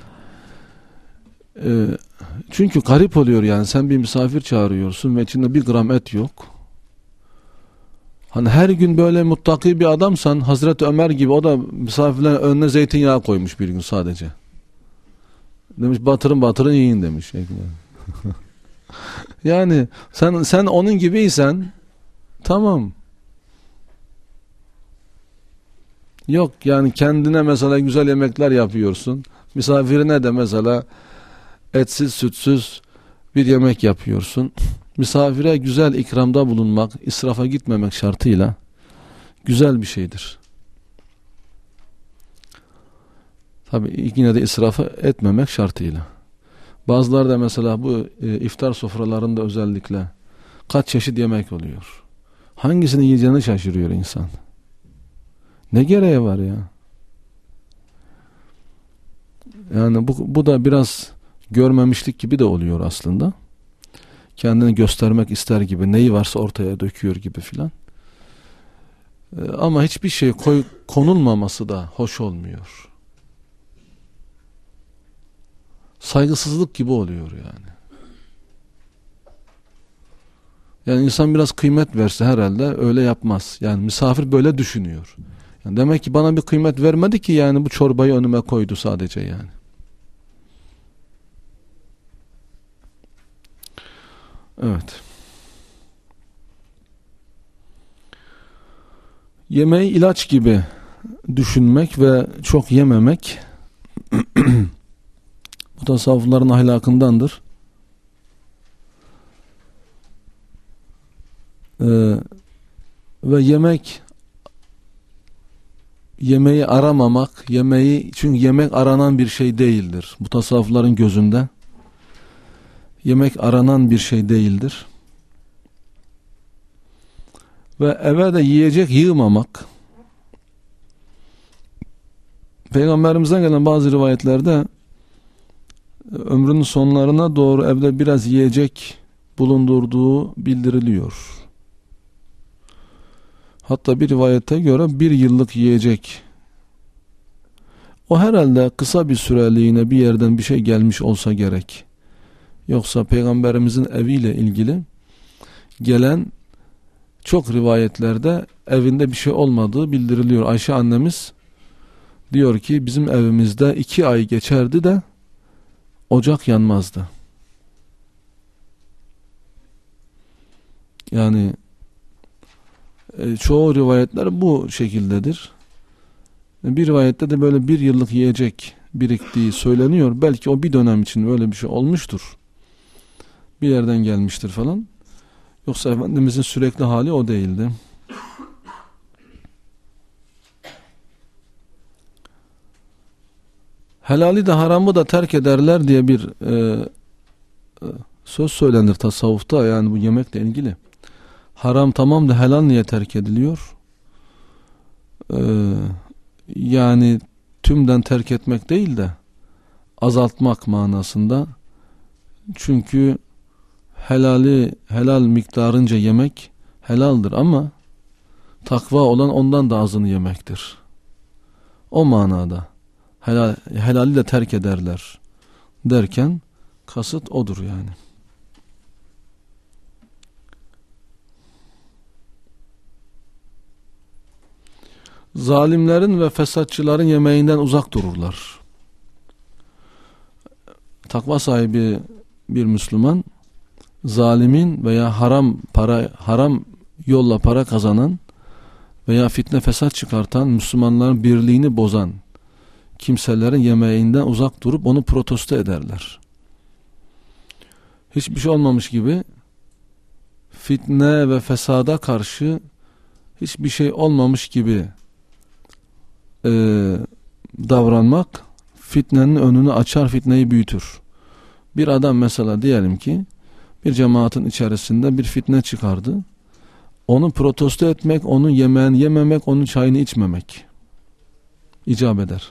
Çünkü garip oluyor yani, sen bir misafir çağırıyorsun ve içinde 1 gram et yok. Hani her gün böyle muttaki bir adamsan, Hazreti Ömer gibi, o da misafirlerin önüne zeytinyağı koymuş bir gün sadece. Demiş batırın yiyin demiş. Yani sen onun gibiysen tamam. Yok yani kendine mesela güzel yemekler yapıyorsun. Misafirine de mesela etsiz sütsüz bir yemek yapıyorsun. Misafire güzel ikramda bulunmak, israfa gitmemek şartıyla güzel bir şeydir. Tabii yine de israfa etmemek şartıyla. Bazıları da mesela bu iftar sofralarında özellikle kaç çeşit yemek oluyor. Hangisini yiyeceğini şaşırıyor insan. Ne gereği var ya? Yani bu da biraz görmemişlik gibi de oluyor aslında. Kendini göstermek ister gibi, neyi varsa ortaya döküyor gibi filan. Ama hiçbir şey konulmaması da hoş olmuyor. Saygısızlık gibi oluyor yani. Yani insan biraz kıymet verse herhalde öyle yapmaz. Yani misafir böyle düşünüyor. Yani demek ki bana bir kıymet vermedi ki yani bu çorbayı önüme koydu sadece yani. Evet. Yemeği ilaç gibi düşünmek ve çok yememek bu tasavvufların ahlakındandır. Ve yemeği aramamak, çünkü yemek aranan bir şey değildir. Bu tasavvufların gözünde yemek aranan bir şey değildir. Ve eve de yiyecek yığmamak, Peygamberimizden gelen bazı rivayetlerde ömrünün sonlarına doğru evde biraz yiyecek bulundurduğu bildiriliyor. Hatta bir rivayete göre 1 yıllık yiyecek. O herhalde kısa bir süreliğine bir yerden bir şey gelmiş olsa gerek. Yoksa Peygamberimizin eviyle ilgili gelen çok rivayetlerde evinde bir şey olmadığı bildiriliyor. Ayşe annemiz diyor ki bizim evimizde 2 ay geçerdi de ocak yanmazdı. Yani çoğu rivayetler bu şekildedir. Bir rivayette de böyle 1 yıllık yiyecek biriktiği söyleniyor. Belki o bir dönem için böyle bir şey olmuştur. Bir yerden gelmiştir falan. Yoksa Efendimizin sürekli hali o değildi. Helali de haramı da terk ederler diye bir söz söylenir tasavvufta, yani bu yemekle ilgili. Haram tamam da helal niye terk ediliyor? Yani tümden terk etmek değil de azaltmak manasında. Çünkü helal miktarınca yemek helaldir ama takva olan ondan da azını yemektir. O manada helali de terk ederler derken kasıt odur yani. Zalimlerin ve fesatçıların yemeğinden uzak dururlar. Takva sahibi bir Müslüman, zalimin veya haram yolla para kazanan veya fitne fesat çıkartan, Müslümanların birliğini bozan kimselerin yemeğinden uzak durup onu protesto ederler. Hiçbir şey olmamış gibi fitne ve fesada karşı hiçbir şey olmamış gibi davranmak fitnenin önünü açar, fitneyi büyütür. Bir adam mesela diyelim ki bir cemaatin içerisinde bir fitne çıkardı. Onu protesto etmek, onun yemeğini yememek, onun çayını içmemek icap eder.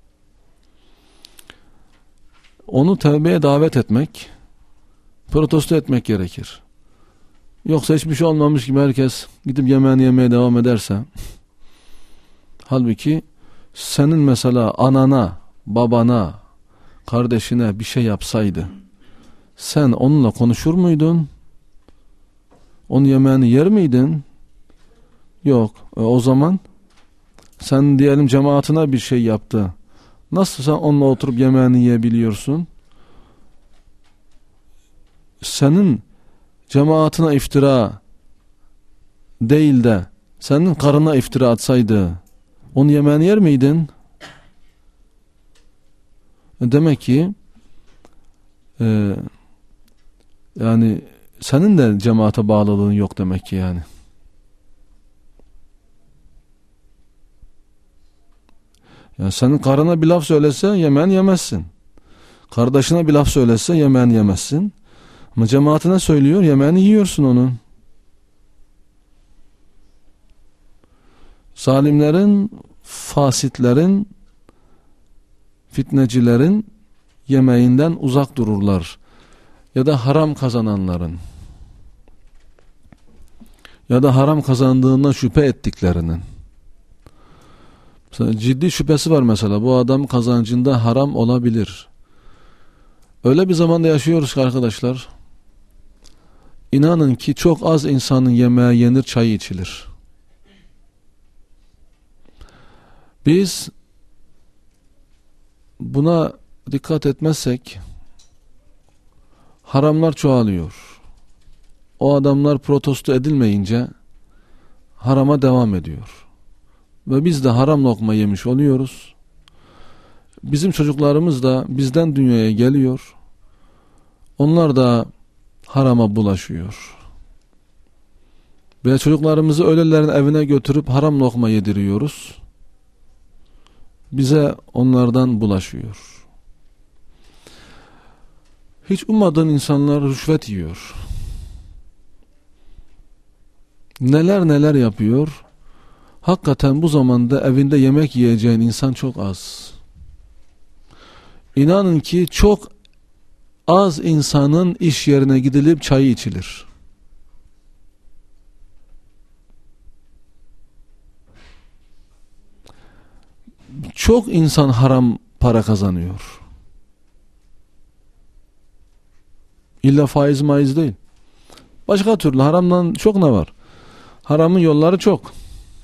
Onu tevbeye davet etmek, protesto etmek gerekir. Yoksa hiçbir şey olmamış gibi herkes gidip yemeğini yemeye devam ederse, halbuki senin mesela anana, babana, kardeşine bir şey yapsaydı, sen onunla konuşur muydun? Onun yemeğini yer miydin? Yok. O zaman sen diyelim cemaatine bir şey yaptı. Nasıl sen onunla oturup yemeğini yiyebiliyorsun? Senin cemaatine iftira değil de senin karına iftira atsaydı onun yemeğini yer miydin? Demek ki yani senin de cemaate bağlılığın yok demek ki yani. Yani senin karına bir laf söylese yemeğini yemezsin. Kardeşine bir laf söylese yemeğini yemezsin. Ama cemaatine söylüyor, yemeğini yiyorsun onun. Zalimlerin, fasitlerin, fitnecilerin yemeğinden uzak dururlar. Ya da haram kazananların, ya da haram kazandığından şüphe ettiklerinin. Mesela ciddi şüphesi var mesela, bu adam kazancında haram olabilir. Öyle bir zamanda yaşıyoruz ki arkadaşlar, İnanın ki çok az insanın yemeği yenir, çayı içilir. Biz buna dikkat etmezsek haramlar çoğalıyor. O adamlar protesto edilmeyince harama devam ediyor. Ve biz de haram lokma yemiş oluyoruz. Bizim çocuklarımız da bizden dünyaya geliyor. Onlar da harama bulaşıyor. Ve çocuklarımızı ölülerin evine götürüp haram lokma yediriyoruz. Bize onlardan bulaşıyor. Hiç ummadığın insanlar rüşvet yiyor. Neler neler yapıyor. Hakikaten bu zamanda evinde yemek yiyeceğin insan çok az. İnanın ki çok az insanın iş yerine gidilip çayı içilir. Çok insan haram para kazanıyor. İlla faiz maiz değil. Başka türlü haramdan çok ne var? Haramın yolları çok.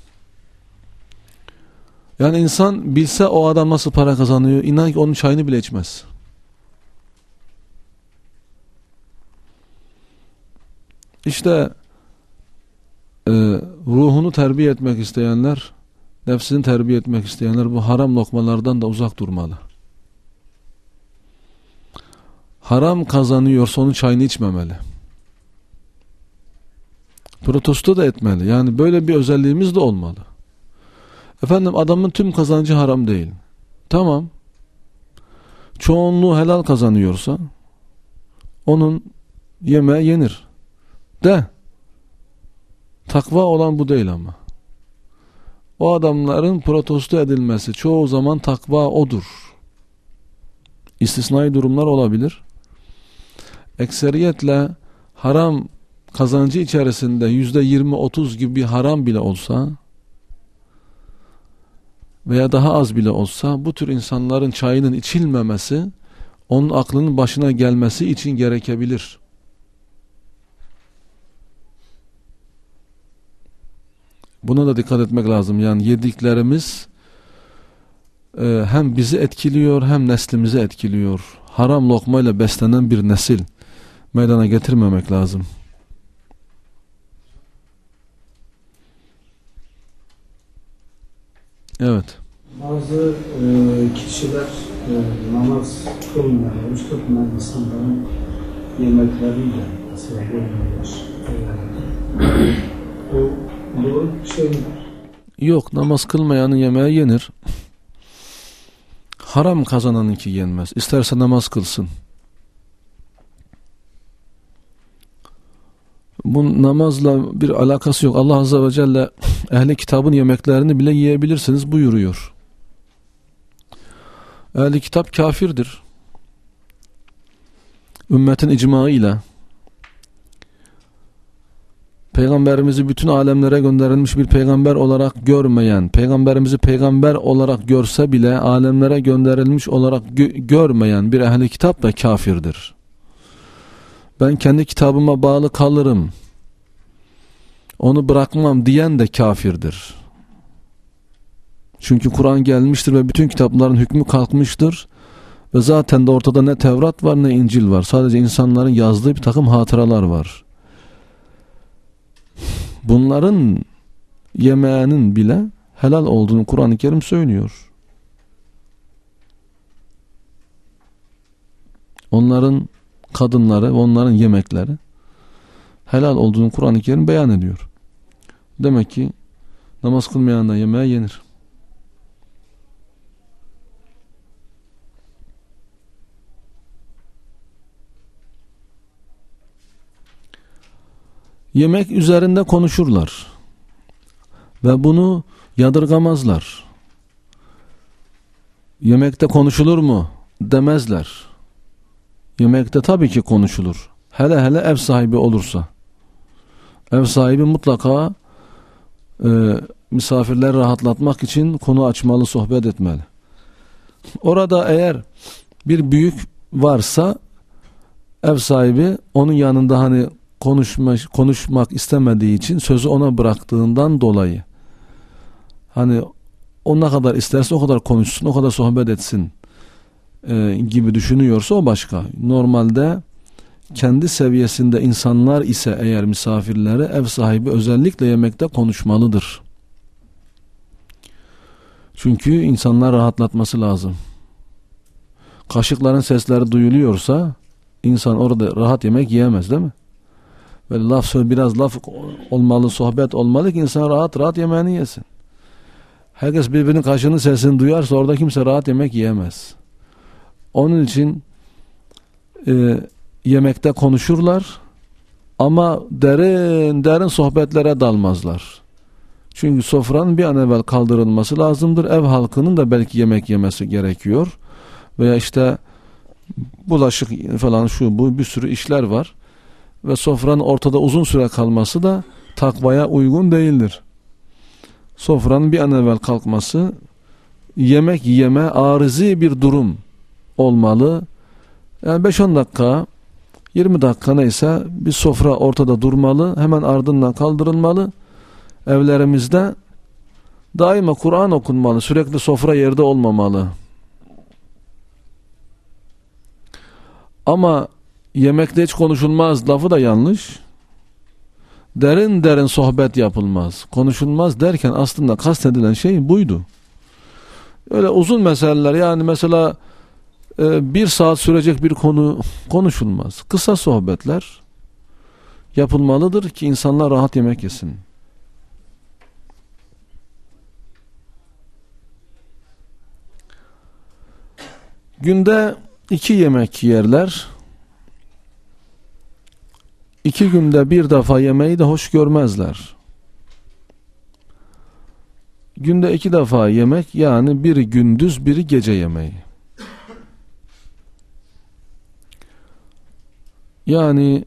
Yani insan bilse o adam nasıl para kazanıyor, inan ki onun çayını bile içmez. İşte ruhunu terbiye etmek isteyenler, nefsini terbiye etmek isteyenler bu haram lokmalardan da uzak durmalı. Haram kazanıyorsa onun çayını içmemeli. Protesto da etmeli. Yani böyle bir özelliğimiz de olmalı. Efendim adamın tüm kazancı haram değil. Tamam. Çoğunluğu helal kazanıyorsa onun yemeği yenir. De. Takva olan bu değil ama. O adamların protesto edilmesi çoğu zaman takva odur. İstisnai durumlar olabilir. Ekseriyetle haram kazancı içerisinde %20-30 gibi bir haram bile olsa veya daha az bile olsa bu tür insanların çayının içilmemesi onun aklının başına gelmesi için gerekebilir. Buna da dikkat etmek lazım. Yani yediklerimiz hem bizi etkiliyor hem neslimizi etkiliyor. Haram lokmayla beslenen bir nesil meydana getirmemek lazım. Evet.
Bazı kişiler namaz kılmayan, oruç tutmayan insanların yemekleriyle mesela oynuyorlar. Bu doğru bir şey mi?
Yok, namaz kılmayanın yemeği yenir. Haram kazananınki yenmez. İsterse namaz kılsın. Bu namazla bir alakası yok. Allah Azze ve Celle ehli kitabın yemeklerini bile yiyebilirsiniz buyuruyor. Ehli kitap kafirdir. Ümmetin icmaıyla Peygamberimizi bütün alemlere gönderilmiş bir peygamber olarak görmeyen, Peygamberimizi peygamber olarak görse bile alemlere gönderilmiş olarak görmeyen bir ehli kitap da kafirdir. Ben kendi kitabıma bağlı kalırım, onu bırakmam diyen de kafirdir. Çünkü Kur'an gelmiştir ve bütün kitapların hükmü kalkmıştır. Ve zaten de ortada ne Tevrat var ne İncil var. Sadece insanların yazdığı bir takım hatıralar var. Bunların yemeğinin bile helal olduğunu Kur'an-ı Kerim söylüyor. Onların kadınları ve onların yemekleri helal olduğunu Kur'an-ı Kerim beyan ediyor. Demek ki namaz kılmayan da yemeğe yenir. Yemek üzerinde konuşurlar ve bunu yadırgamazlar. Yemekte konuşulur mu demezler. Yemekte tabii ki konuşulur. Hele hele ev sahibi olursa. Ev sahibi mutlaka misafirleri rahatlatmak için konu açmalı, sohbet etmeli. Orada eğer bir büyük varsa ev sahibi onun yanında hani konuşmak istemediği için sözü ona bıraktığından dolayı hani o ne kadar isterse o kadar konuşsun, o kadar sohbet etsin gibi düşünüyorsa o başka. Normalde kendi seviyesinde insanlar ise eğer misafirlere ev sahibi özellikle yemekte konuşmalıdır. Çünkü insanlar rahatlatması lazım. Kaşıkların sesleri duyuluyorsa insan orada rahat yemek yiyemez değil mi? Böyle biraz laf olmalı, sohbet olmalı ki insan rahat rahat yemeğini yesin. Herkes birbirinin kaşığının sesini duyarsa orada kimse rahat yemek yiyemez. Onun için yemekte konuşurlar ama derin sohbetlere dalmazlar. Çünkü sofranın bir an evvel kaldırılması lazımdır. Ev halkının da belki yemek yemesi gerekiyor. Veya işte bulaşık falan şu bu bir sürü işler var. Ve sofranın ortada uzun süre kalması da takvaya uygun değildir. Sofranın bir an evvel kalkması, yemek yeme arızi bir durum olmalı. Yani 5-10 dakika, 20 dakika neyse bir sofra ortada durmalı, hemen ardından kaldırılmalı. Evlerimizde daima Kur'an okunmalı, sürekli sofra yerde olmamalı. Ama yemekte hiç konuşulmaz lafı da yanlış. Derin sohbet yapılmaz, konuşulmaz derken aslında kastedilen şey buydu. Öyle uzun meseleler, yani mesela 1 saat sürecek bir konu konuşulmaz. Kısa sohbetler yapılmalıdır ki insanlar rahat yemek yesin. Günde 2 yemek yerler. 2 günde 1 defa yemeği de hoş görmezler. Günde 2 defa yemek, yani biri gündüz biri gece yemeği. Yani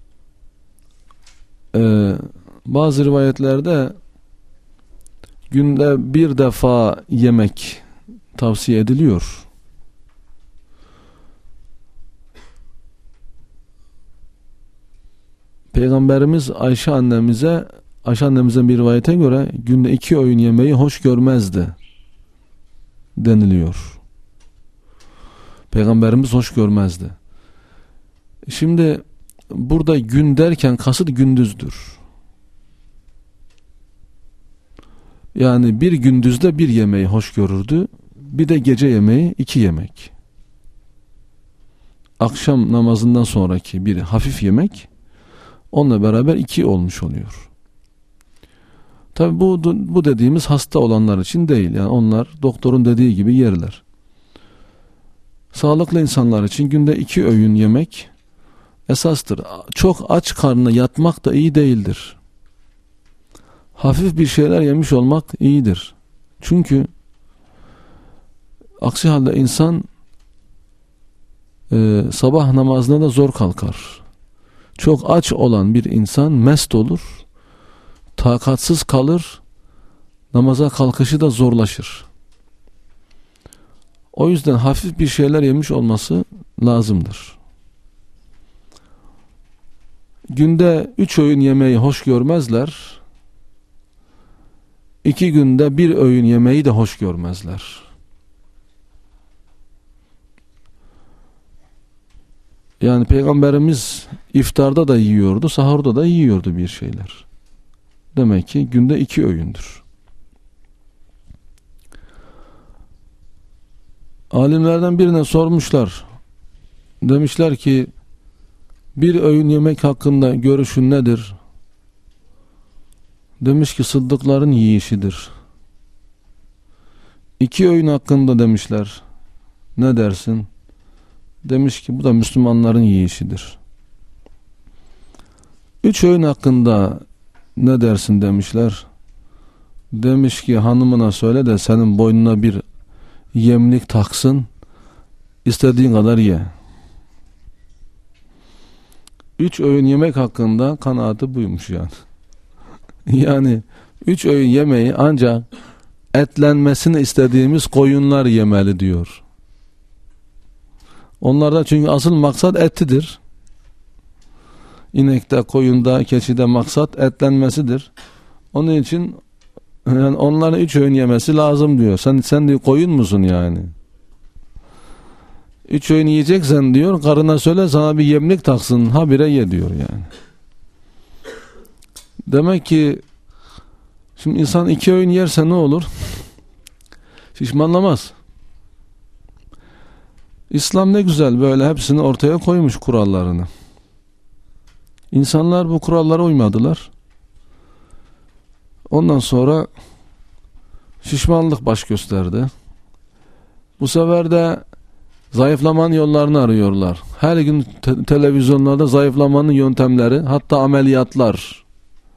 bazı rivayetlerde günde 1 defa yemek tavsiye ediliyor. Peygamberimiz Ayşe annemizin bir rivayete göre günde 2 öğün yemeği hoş görmezdi deniliyor. Peygamberimiz hoş görmezdi. Şimdi burada gün derken kasıt gündüzdür. Yani bir gündüzde 1 yemeği hoş görürdü. Bir de gece yemeği 2 yemek. Akşam namazından sonraki bir hafif yemek, onunla beraber 2 olmuş oluyor. Tabi bu dediğimiz hasta olanlar için değil. Yani onlar doktorun dediği gibi yerler. Sağlıklı insanlar için günde 2 öğün yemek esastır. Çok aç karnına yatmak da iyi değildir. Hafif bir şeyler yemiş olmak iyidir. Çünkü aksi halde insan sabah namazına da zor kalkar. Çok aç olan bir insan mest olur, takatsız kalır, namaza kalkışı da zorlaşır. O yüzden hafif bir şeyler yemiş olması lazımdır. Günde 3 öğün yemeği hoş görmezler. 2 günde 1 öğün yemeği de hoş görmezler. Yani Peygamberimiz iftarda da yiyordu, sahurda da yiyordu bir şeyler. Demek ki günde 2 öğündür. Alimlerden birine sormuşlar. Demişler ki 1 öğün yemek hakkında görüşün nedir? Demiş ki sıddıkların yiyişidir. 2 öğün hakkında demişler. Ne dersin? Demiş ki bu da Müslümanların yiyişidir. 3 öğün hakkında ne dersin demişler. Demiş ki hanımına söyle de senin boynuna bir yemlik taksın, istediğin kadar ye. 3 öğün yemek hakkında kanaatı buymuş yani. Yani 3 öğün yemeği ancak etlenmesini istediğimiz koyunlar yemeli diyor. Onlarda çünkü asıl maksat etidir. İnekte, koyunda, keçide maksat etlenmesidir. Onun için yani onların 3 öğün yemesi lazım diyor. Sen diyor koyun musun yani? 3 öğün yiyeceksen diyor, karına söyle sana bir yemlik taksın, habire ye diyor yani. Demek ki şimdi insan 2 öğün yerse ne olur? Şişmanlamaz. İslam ne güzel böyle hepsini ortaya koymuş kurallarını. İnsanlar bu kurallara uymadılar. Ondan sonra şişmanlık baş gösterdi. Bu sefer de zayıflamanın yollarını arıyorlar. Her gün televizyonlarda zayıflamanın yöntemleri, hatta ameliyatlar.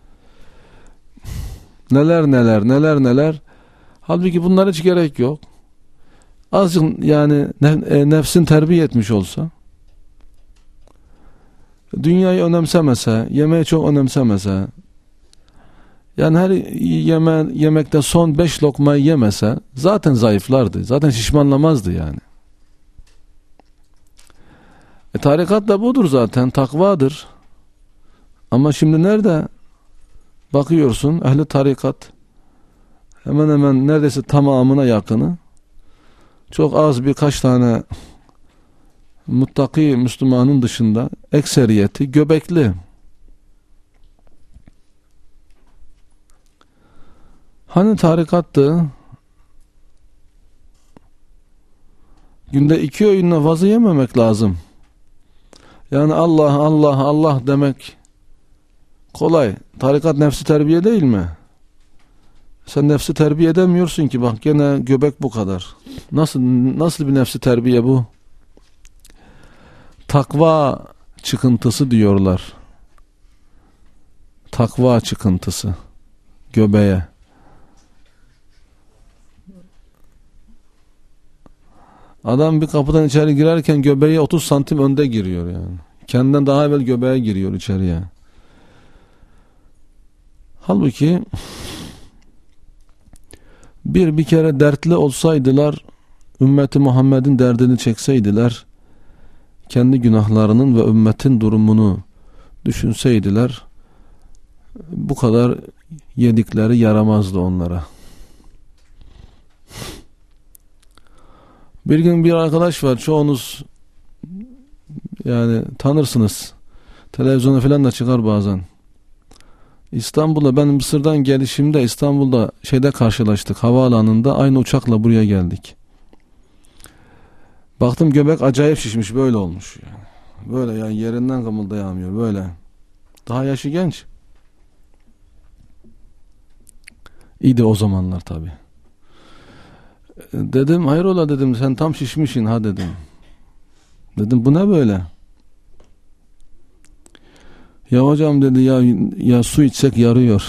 Neler. Halbuki bunlara hiç gerek yok. Azıcık yani nefsin terbiye etmiş olsa, dünyayı önemsemese, yemeği çok önemsemese, yani her yemekte son 5 lokmayı yemese zaten zayıflardı. Zaten şişmanlamazdı yani. Tarikat da budur zaten, takvadır. Ama şimdi nerede bakıyorsun ehli tarikat hemen hemen neredeyse tamamına yakını, çok az birkaç tane muttaki Müslümanın dışında ekseriyeti göbekli. Hani tarikattı? Günde 2 öğünle fazla yememek lazım. Yani Allah demek kolay. Tarikat nefsi terbiye değil mi? Sen nefsi terbiye edemiyorsun ki, bak gene göbek bu kadar. Nasıl bir nefsi terbiye bu? Takva çıkıntısı diyorlar. Takva çıkıntısı göbeğe. Adam bir kapıdan içeri girerken göbeğe 30 santim önde giriyor yani. Kendinden daha evvel göbeğe giriyor içeriye. Halbuki bir kere dertli olsaydılar, ümmeti Muhammed'in derdini çekseydiler, kendi günahlarının ve ümmetin durumunu düşünseydiler, bu kadar yedikleri yaramazdı onlara. Bir gün bir arkadaş var, çoğunuz yani tanırsınız, televizyona falan da çıkar bazen. İstanbul'da, ben Mısır'dan gelişimde İstanbul'da karşılaştık, havaalanında, aynı uçakla buraya geldik. Baktım göbek acayip şişmiş, böyle olmuş yani. Böyle yani yerinden kımıldayamıyor böyle. Daha yaşı genç. İyiydi o zamanlar tabii. Dedim hayrola dedim, sen tam şişmişsin ha dedim. Dedim bu ne böyle? Ya hocam dedi ya su içsek yarıyor.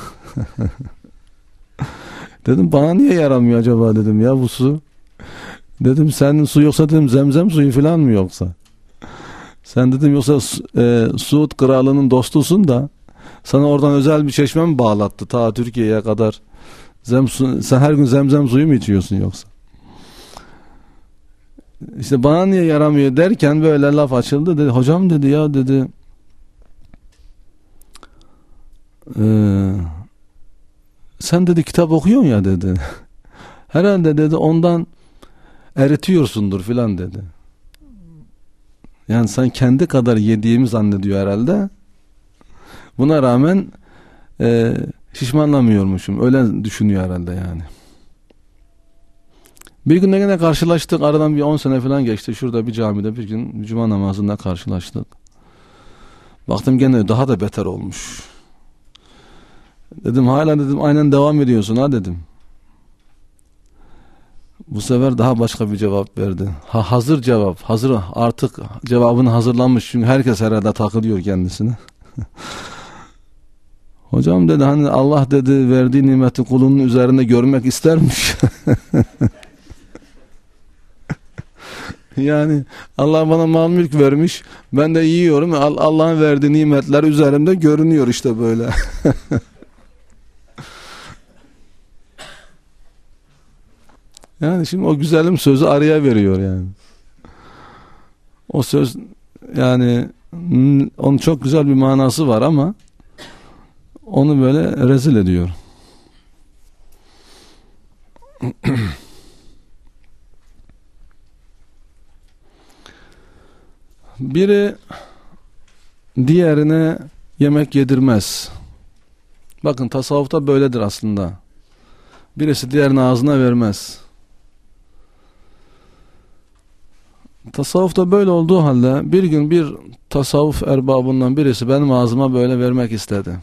Dedim bana niye yaramıyor acaba dedim ya bu su. Dedim senin su yoksa dedim zemzem suyu falan mı yoksa? Sen dedim yoksa Suud kralının dostusun da sana oradan özel bir çeşme mi bağlattı ta Türkiye'ye kadar? Sen her gün zemzem suyu mu içiyorsun yoksa? İşte bana niye yaramıyor derken böyle laf açıldı. Dedi hocam dedi ya dedi sen dedi kitap okuyorsun ya dedi. Herhalde dedi ondan eritiyorsundur filan dedi. Yani sen kendi kadar yediğimi zannediyor herhalde. Buna rağmen şişmanlamıyormuşum. Öyle düşünüyor herhalde yani. Bir gün yine karşılaştık. Aradan bir 10 sene falan geçti. Şurada bir camide bir gün cuma namazında karşılaştık. Baktım gene daha da beter olmuş. Dedim hala dedim aynen devam ediyorsun ha dedim. Bu sefer daha başka bir cevap verdi. Hazır cevap. Hazır artık cevabını hazırlanmış. Çünkü herkes herhalde takılıyor kendisine. Hocam dedi hani Allah dedi verdiği nimeti kulunun üzerinde görmek istermiş. Yani Allah bana mal mülk vermiş. Ben de yiyorum. Allah'ın verdiği nimetler üzerimde görünüyor işte böyle. Yani şimdi o güzelim sözü araya veriyor yani. O söz yani onun çok güzel bir manası var ama onu böyle rezil ediyor. Biri diğerine yemek yedirmez. Bakın tasavvufta böyledir aslında. Birisi diğerine ağzına vermez. Tasavvufta böyle olduğu halde bir gün bir tasavvuf erbabından birisi benim ağzıma böyle vermek istedi.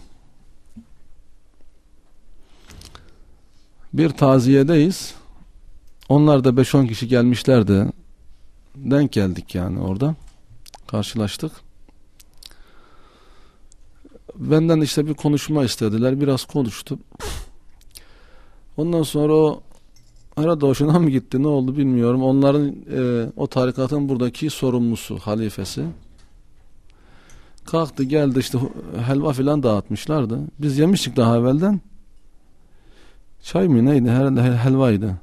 Bir taziyedeyiz. Onlar da 5-10 kişi gelmişlerdi. Denk geldik yani orada. Karşılaştık. Benden işte bir konuşma istediler. Biraz konuştum. Ondan sonra o herhalde hoşuna mı gitti ne oldu bilmiyorum. Onların o tarikatın buradaki sorumlusu, halifesi kalktı geldi işte helva filan dağıtmışlardı. Biz yemiştik daha evvelden. Çay mı neydi? Herhalde helvaydı.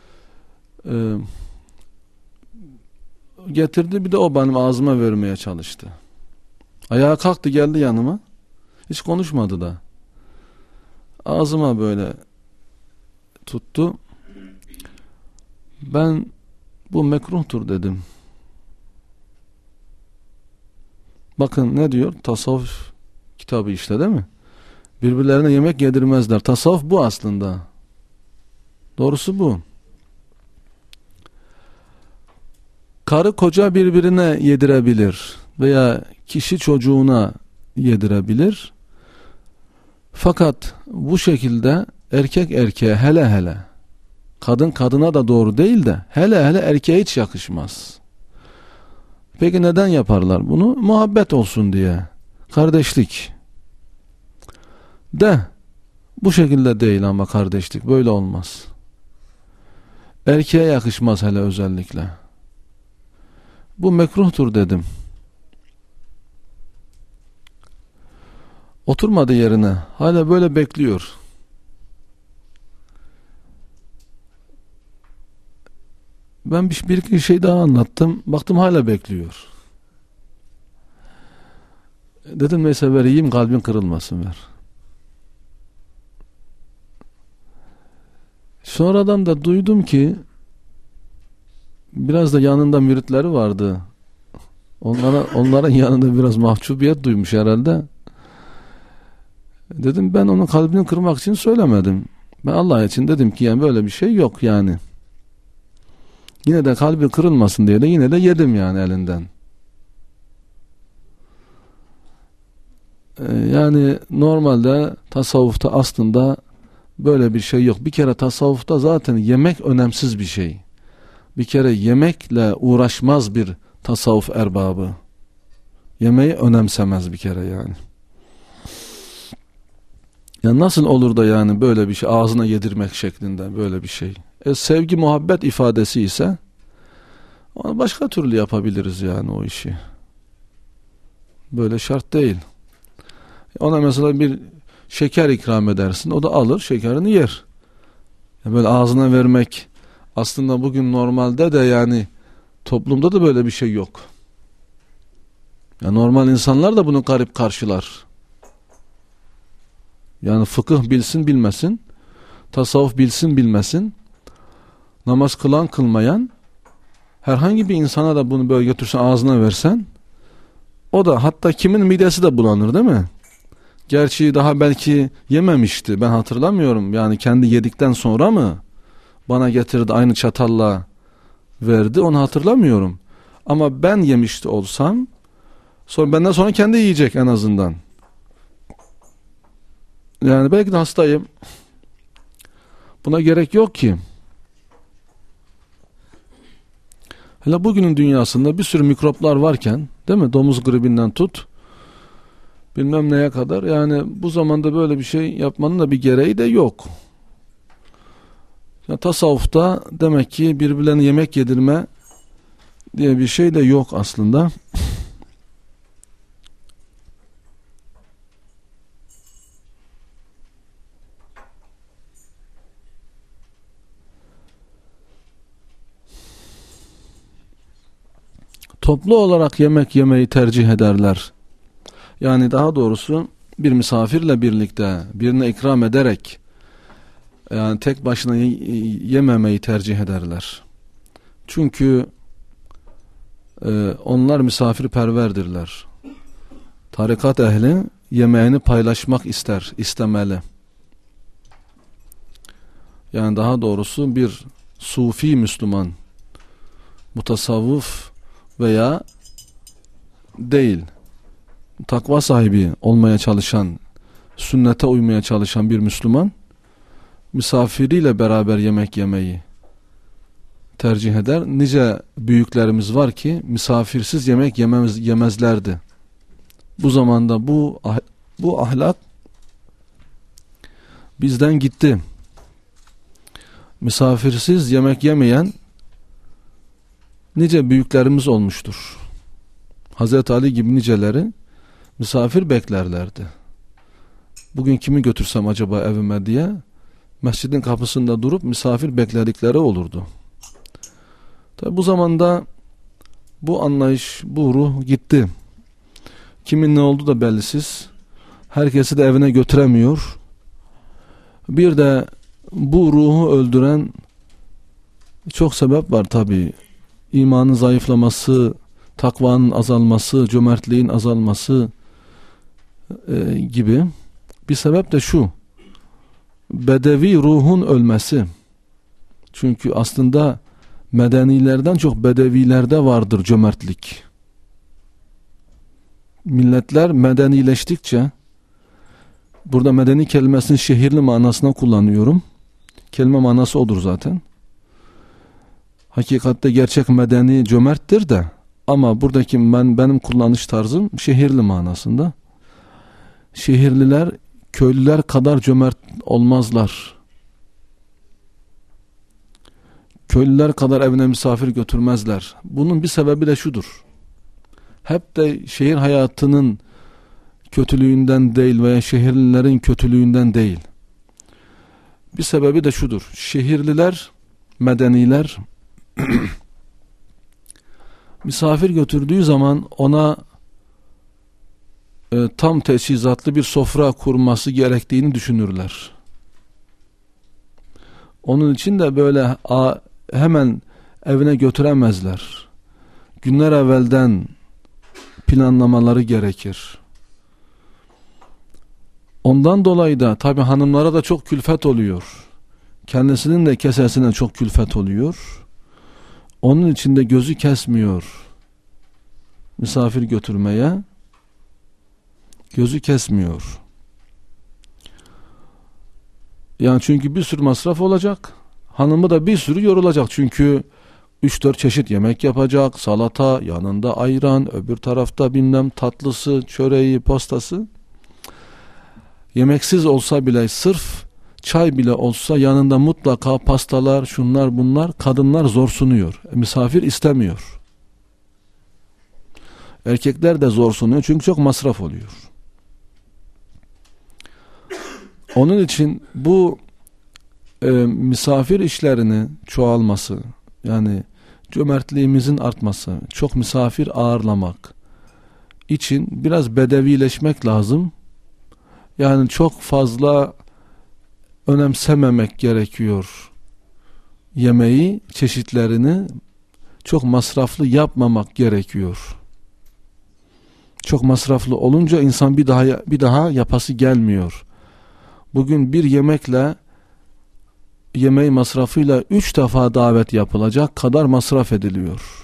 Getirdi bir de o benim ağzıma vermeye çalıştı. Ayağa kalktı geldi yanıma. Hiç konuşmadı da. Ağzıma böyle tuttu. Ben bu mekruhtur dedim. Bakın ne diyor? Tasavvuf kitabı işte değil mi? Birbirlerine yemek yedirmezler. Tasavvuf bu aslında. Doğrusu bu. Karı koca birbirine yedirebilir veya kişi çocuğuna yedirebilir. Fakat bu şekilde erkek erkeğe hele kadın kadına da doğru değil de hele erkeğe hiç yakışmaz. Peki neden yaparlar bunu? Muhabbet olsun diye. Kardeşlik. De bu şekilde değil ama kardeşlik böyle olmaz. Erkeğe yakışmaz hele özellikle. Bu mekruhtur dedim. Oturmadı yerine. Hala böyle bekliyor. Ben bir iki şey daha anlattım. Baktım hala bekliyor. Dedim neyse vereyim kalbin kırılmasın ver. Sonradan da duydum ki biraz da yanında müritleri vardı. Onların yanında biraz mahcubiyet duymuş herhalde. Dedim ben onun kalbini kırmak için söylemedim. Ben Allah için dedim ki yani böyle bir şey yok yani. Yine de kalbi kırılmasın diye de yine de yedim yani elinden. Yani normalde tasavvufta aslında böyle bir şey yok. Bir kere tasavvufta zaten yemek önemsiz bir şey. Bir kere yemekle uğraşmaz bir tasavvuf erbabı. Yemeği önemsemez bir kere yani. Ya nasıl olur da yani böyle bir şey, ağzına yedirmek şeklinde böyle bir şey. Sevgi muhabbet ifadesi ise onu başka türlü yapabiliriz yani o işi. Böyle şart değil. Ona mesela bir şeker ikram edersin, o da alır şekerini yer. Yani böyle ağzına vermek aslında bugün normalde de yani toplumda da böyle bir şey yok. Ya normal insanlar da bunu garip karşılar. Yani fıkıh bilsin bilmesin, tasavvuf bilsin bilmesin, namaz kılan kılmayan herhangi bir insana da bunu böyle götürsen ağzına versen, o da hatta kimin midesi de bulanır değil mi? Gerçi daha belki yememişti, ben hatırlamıyorum. Yani kendi yedikten sonra mı bana getirdi aynı çatalla verdi, onu hatırlamıyorum. Ama ben yemişti olsam, sonra benden sonra kendi yiyecek en azından. Yani belki de hastayım. Buna gerek yok ki. Hele bugünün dünyasında bir sürü mikroplar varken, değil mi? Domuz gribinden tut, bilmem neye kadar. Yani bu zamanda böyle bir şey yapmanın da bir gereği de yok. Yani tasavvufta demek ki birbirlerine yemek yedirme diye bir şey de yok aslında. Toplu olarak yemek yemeyi tercih ederler. Yani daha doğrusu bir misafirle birlikte birine ikram ederek, yani tek başına yememeyi tercih ederler. Çünkü onlar misafirperverdirler. Tarikat ehli yemeğini paylaşmak istemeli. Yani daha doğrusu bir sufi Müslüman, mutasavvıf veya değil, takva sahibi olmaya çalışan, sünnete uymaya çalışan bir Müslüman, misafiriyle beraber yemek yemeyi tercih eder. Nice büyüklerimiz var ki misafirsiz yemek yemezlerdi. Bu zamanda bu ahlak bizden gitti. Misafirsiz yemek yemeyen nice büyüklerimiz olmuştur. Hazreti Ali gibi niceleri misafir beklerlerdi. Bugün kimi götürsem acaba evime diye mescidin kapısında durup misafir bekledikleri olurdu. Tabi bu zamanda bu anlayış, bu ruh gitti. Kimin ne olduğu da bellisiz. Herkesi de evine götüremiyor. Bir de bu ruhu öldüren çok sebep var tabi. İmanın zayıflaması, takvanın azalması, cömertliğin azalması gibi. Bir sebep de şu: bedevi ruhun ölmesi. Çünkü aslında medenilerden çok bedevilerde vardır cömertlik. Milletler medenileştikçe, burada medeni kelimesini şehirli manasına kullanıyorum. Kelime manası odur zaten. Hakikatte gerçek medeni cömerttir de, ama buradaki benim kullanış tarzım şehirli manasında. Şehirliler köylüler kadar cömert olmazlar. Köylüler kadar evine misafir götürmezler. Bunun bir sebebi de şudur: hep de şehir hayatının kötülüğünden değil veya şehirlilerin kötülüğünden değil. Bir sebebi de şudur: şehirliler, medeniler misafir götürdüğü zaman ona tam teçhizatlı bir sofra kurması gerektiğini düşünürler. Onun için de böyle hemen evine götüremezler. Günler evvelden planlamaları gerekir. Ondan dolayı da tabi hanımlara da çok külfet oluyor. Kendisinin de kesesine çok külfet oluyor. Onun için de gözü kesmiyor. Misafir götürmeye gözü kesmiyor. Yani çünkü bir sürü masraf olacak. Hanımı da bir sürü yorulacak. Çünkü 3-4 çeşit yemek yapacak. Salata, yanında ayran, öbür tarafta bilmem tatlısı, çöreği, postası. Yemeksiz olsa bile, sırf çay bile olsa yanında mutlaka pastalar, şunlar bunlar, kadınlar zorsunuyor. Misafir istemiyor. Erkekler de zorsunuyor çünkü çok masraf oluyor. Onun için bu misafir işlerini çoğalması, yani cömertliğimizin artması, çok misafir ağırlamak için biraz bedevileşmek lazım. Yani çok fazla önemsememek gerekiyor. Yemeği, çeşitlerini çok masraflı yapmamak gerekiyor. Çok masraflı olunca insan bir daha yapası gelmiyor. Bugün bir yemekle, yemeği masrafıyla 3 defa davet yapılacak kadar masraf ediliyor.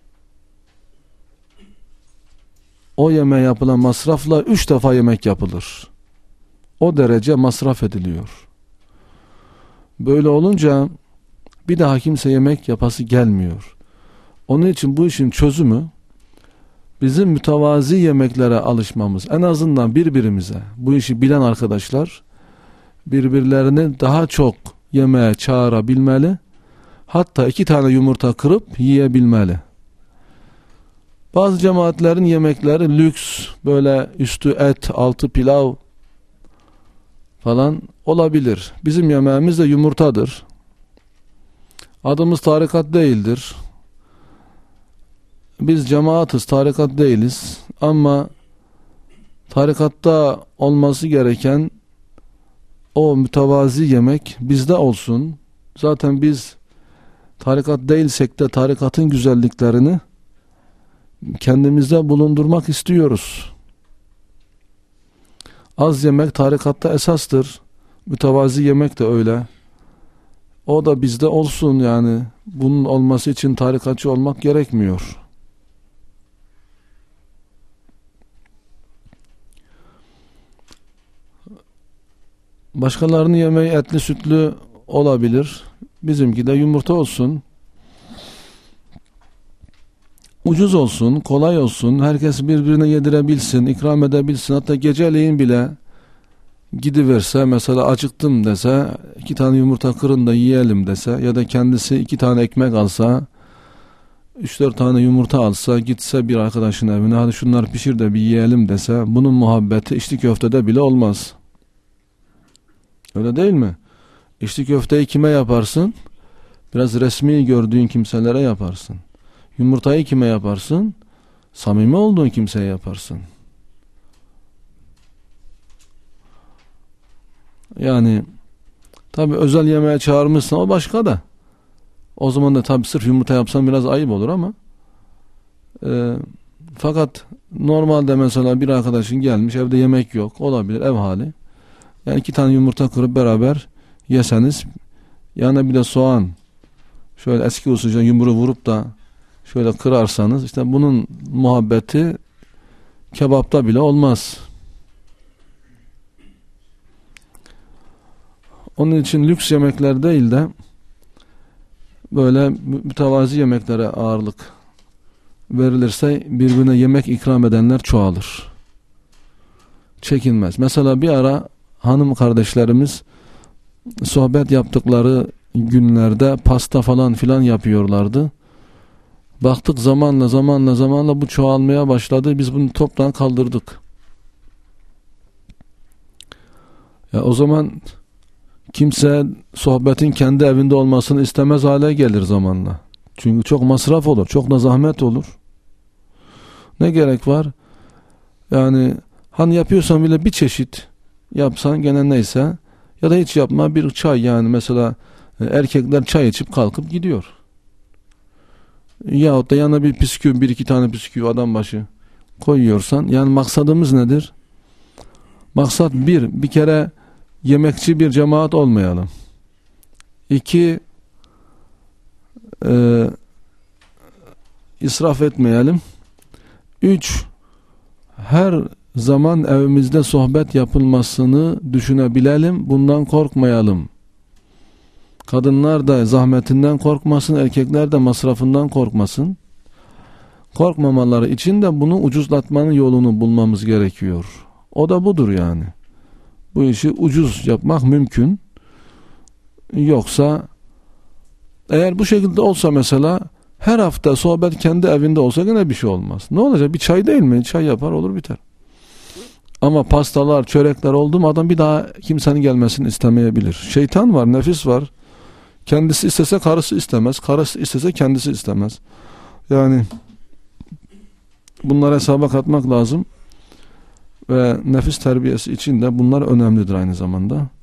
O yemeğe yapılan masrafla 3 defa yemek yapılır. O derece masraf ediliyor. Böyle olunca bir daha kimse yemek yapası gelmiyor. Onun için bu işin çözümü bizim mütevazi yemeklere alışmamız. En azından birbirimize, bu işi bilen arkadaşlar birbirlerini daha çok yemeğe çağırabilmeli. Hatta 2 tane yumurta kırıp yiyebilmeli. Bazı cemaatlerin yemekleri lüks, böyle üstü et, altı pilav falan olabilir. Bizim yemeğimiz de yumurtadır. Adımız tarikat değildir. Biz cemaatiz, tarikat değiliz. Ama tarikatta olması gereken o mütevazi yemek bizde olsun. Zaten biz tarikat değilsek de tarikatın güzelliklerini kendimizde bulundurmak istiyoruz. Az yemek tarikatta esastır. Mütevazi yemek de öyle. O da bizde olsun yani. Bunun olması için tarikatçı olmak gerekmiyor. Başkalarının yemeği etli sütlü olabilir. Bizimki de yumurta olsun. Ucuz olsun, kolay olsun. Herkes birbirine yedirebilsin, ikram edebilsin. Hatta geceleyin bile gidiverse, mesela acıktım dese, 2 tane yumurta kırın da yiyelim dese, ya da kendisi 2 tane ekmek alsa, 3-4 tane yumurta alsa, gitse bir arkadaşın evine, hadi şunları pişir de bir yiyelim dese, bunun muhabbeti içli köftede bile olmaz. Öyle değil mi? İçli köfteyi kime yaparsın? Biraz resmi gördüğün kimselere yaparsın. Yumurtayı kime yaparsın? Samimi olduğun kimseye yaparsın. Yani tabi özel yemeğe çağırmışsın, o başka da. O zaman da tabi sırf yumurta yapsan biraz ayıp olur ama fakat normalde mesela bir arkadaşın gelmiş, evde yemek yok, olabilir, ev hali. Yani 2 tane yumurta kırıp beraber yeseniz, yanına bir de soğan, şöyle eski usulca yumruğu vurup da şöyle kırarsanız, işte bunun muhabbeti kebapta bile olmaz. Onun için lüks yemekler değil de böyle mütevazi yemeklere ağırlık verilirse birbirine yemek ikram edenler çoğalır. Çekinmez. Mesela bir ara hanım kardeşlerimiz sohbet yaptıkları günlerde pasta falan filan yapıyorlardı. Baktık zamanla bu çoğalmaya başladı. Biz bunu toptan kaldırdık. Ya o zaman kimse sohbetin kendi evinde olmasını istemez hale gelir zamanla. Çünkü çok masraf olur, çok da zahmet olur. Ne gerek var? Yani hani yapıyorsan bile bir çeşit yapsan gene neyse, ya da hiç yapma, bir çay, yani mesela erkekler çay içip kalkıp gidiyor. Yahut da yanına bir bisküvi, 1-2 tane bisküvi adam başı koyuyorsan, yani maksadımız nedir? Maksat bir kere yemekçi bir cemaat olmayalım. 2 israf etmeyelim. 3 her zaman evimizde sohbet yapılmasını düşünebilelim. Bundan korkmayalım. Kadınlar da zahmetinden korkmasın, erkekler de masrafından korkmasın. Korkmamaları için de bunu ucuzlatmanın yolunu bulmamız gerekiyor. O da budur yani. Bu işi ucuz yapmak mümkün. Yoksa eğer bu şekilde olsa mesela her hafta sohbet kendi evinde olsa gene bir şey olmaz. Ne olacak? Bir çay değil mi? Çay yapar olur biter. Ama pastalar, çörekler oldu mu adam bir daha kimsenin gelmesini istemeyebilir. Şeytan var, nefis var. Kendisi istese karısı istemez. Karısı istese kendisi istemez. Yani bunları hesaba katmak lazım. Ve nefis terbiyesi için de bunlar önemlidir aynı zamanda.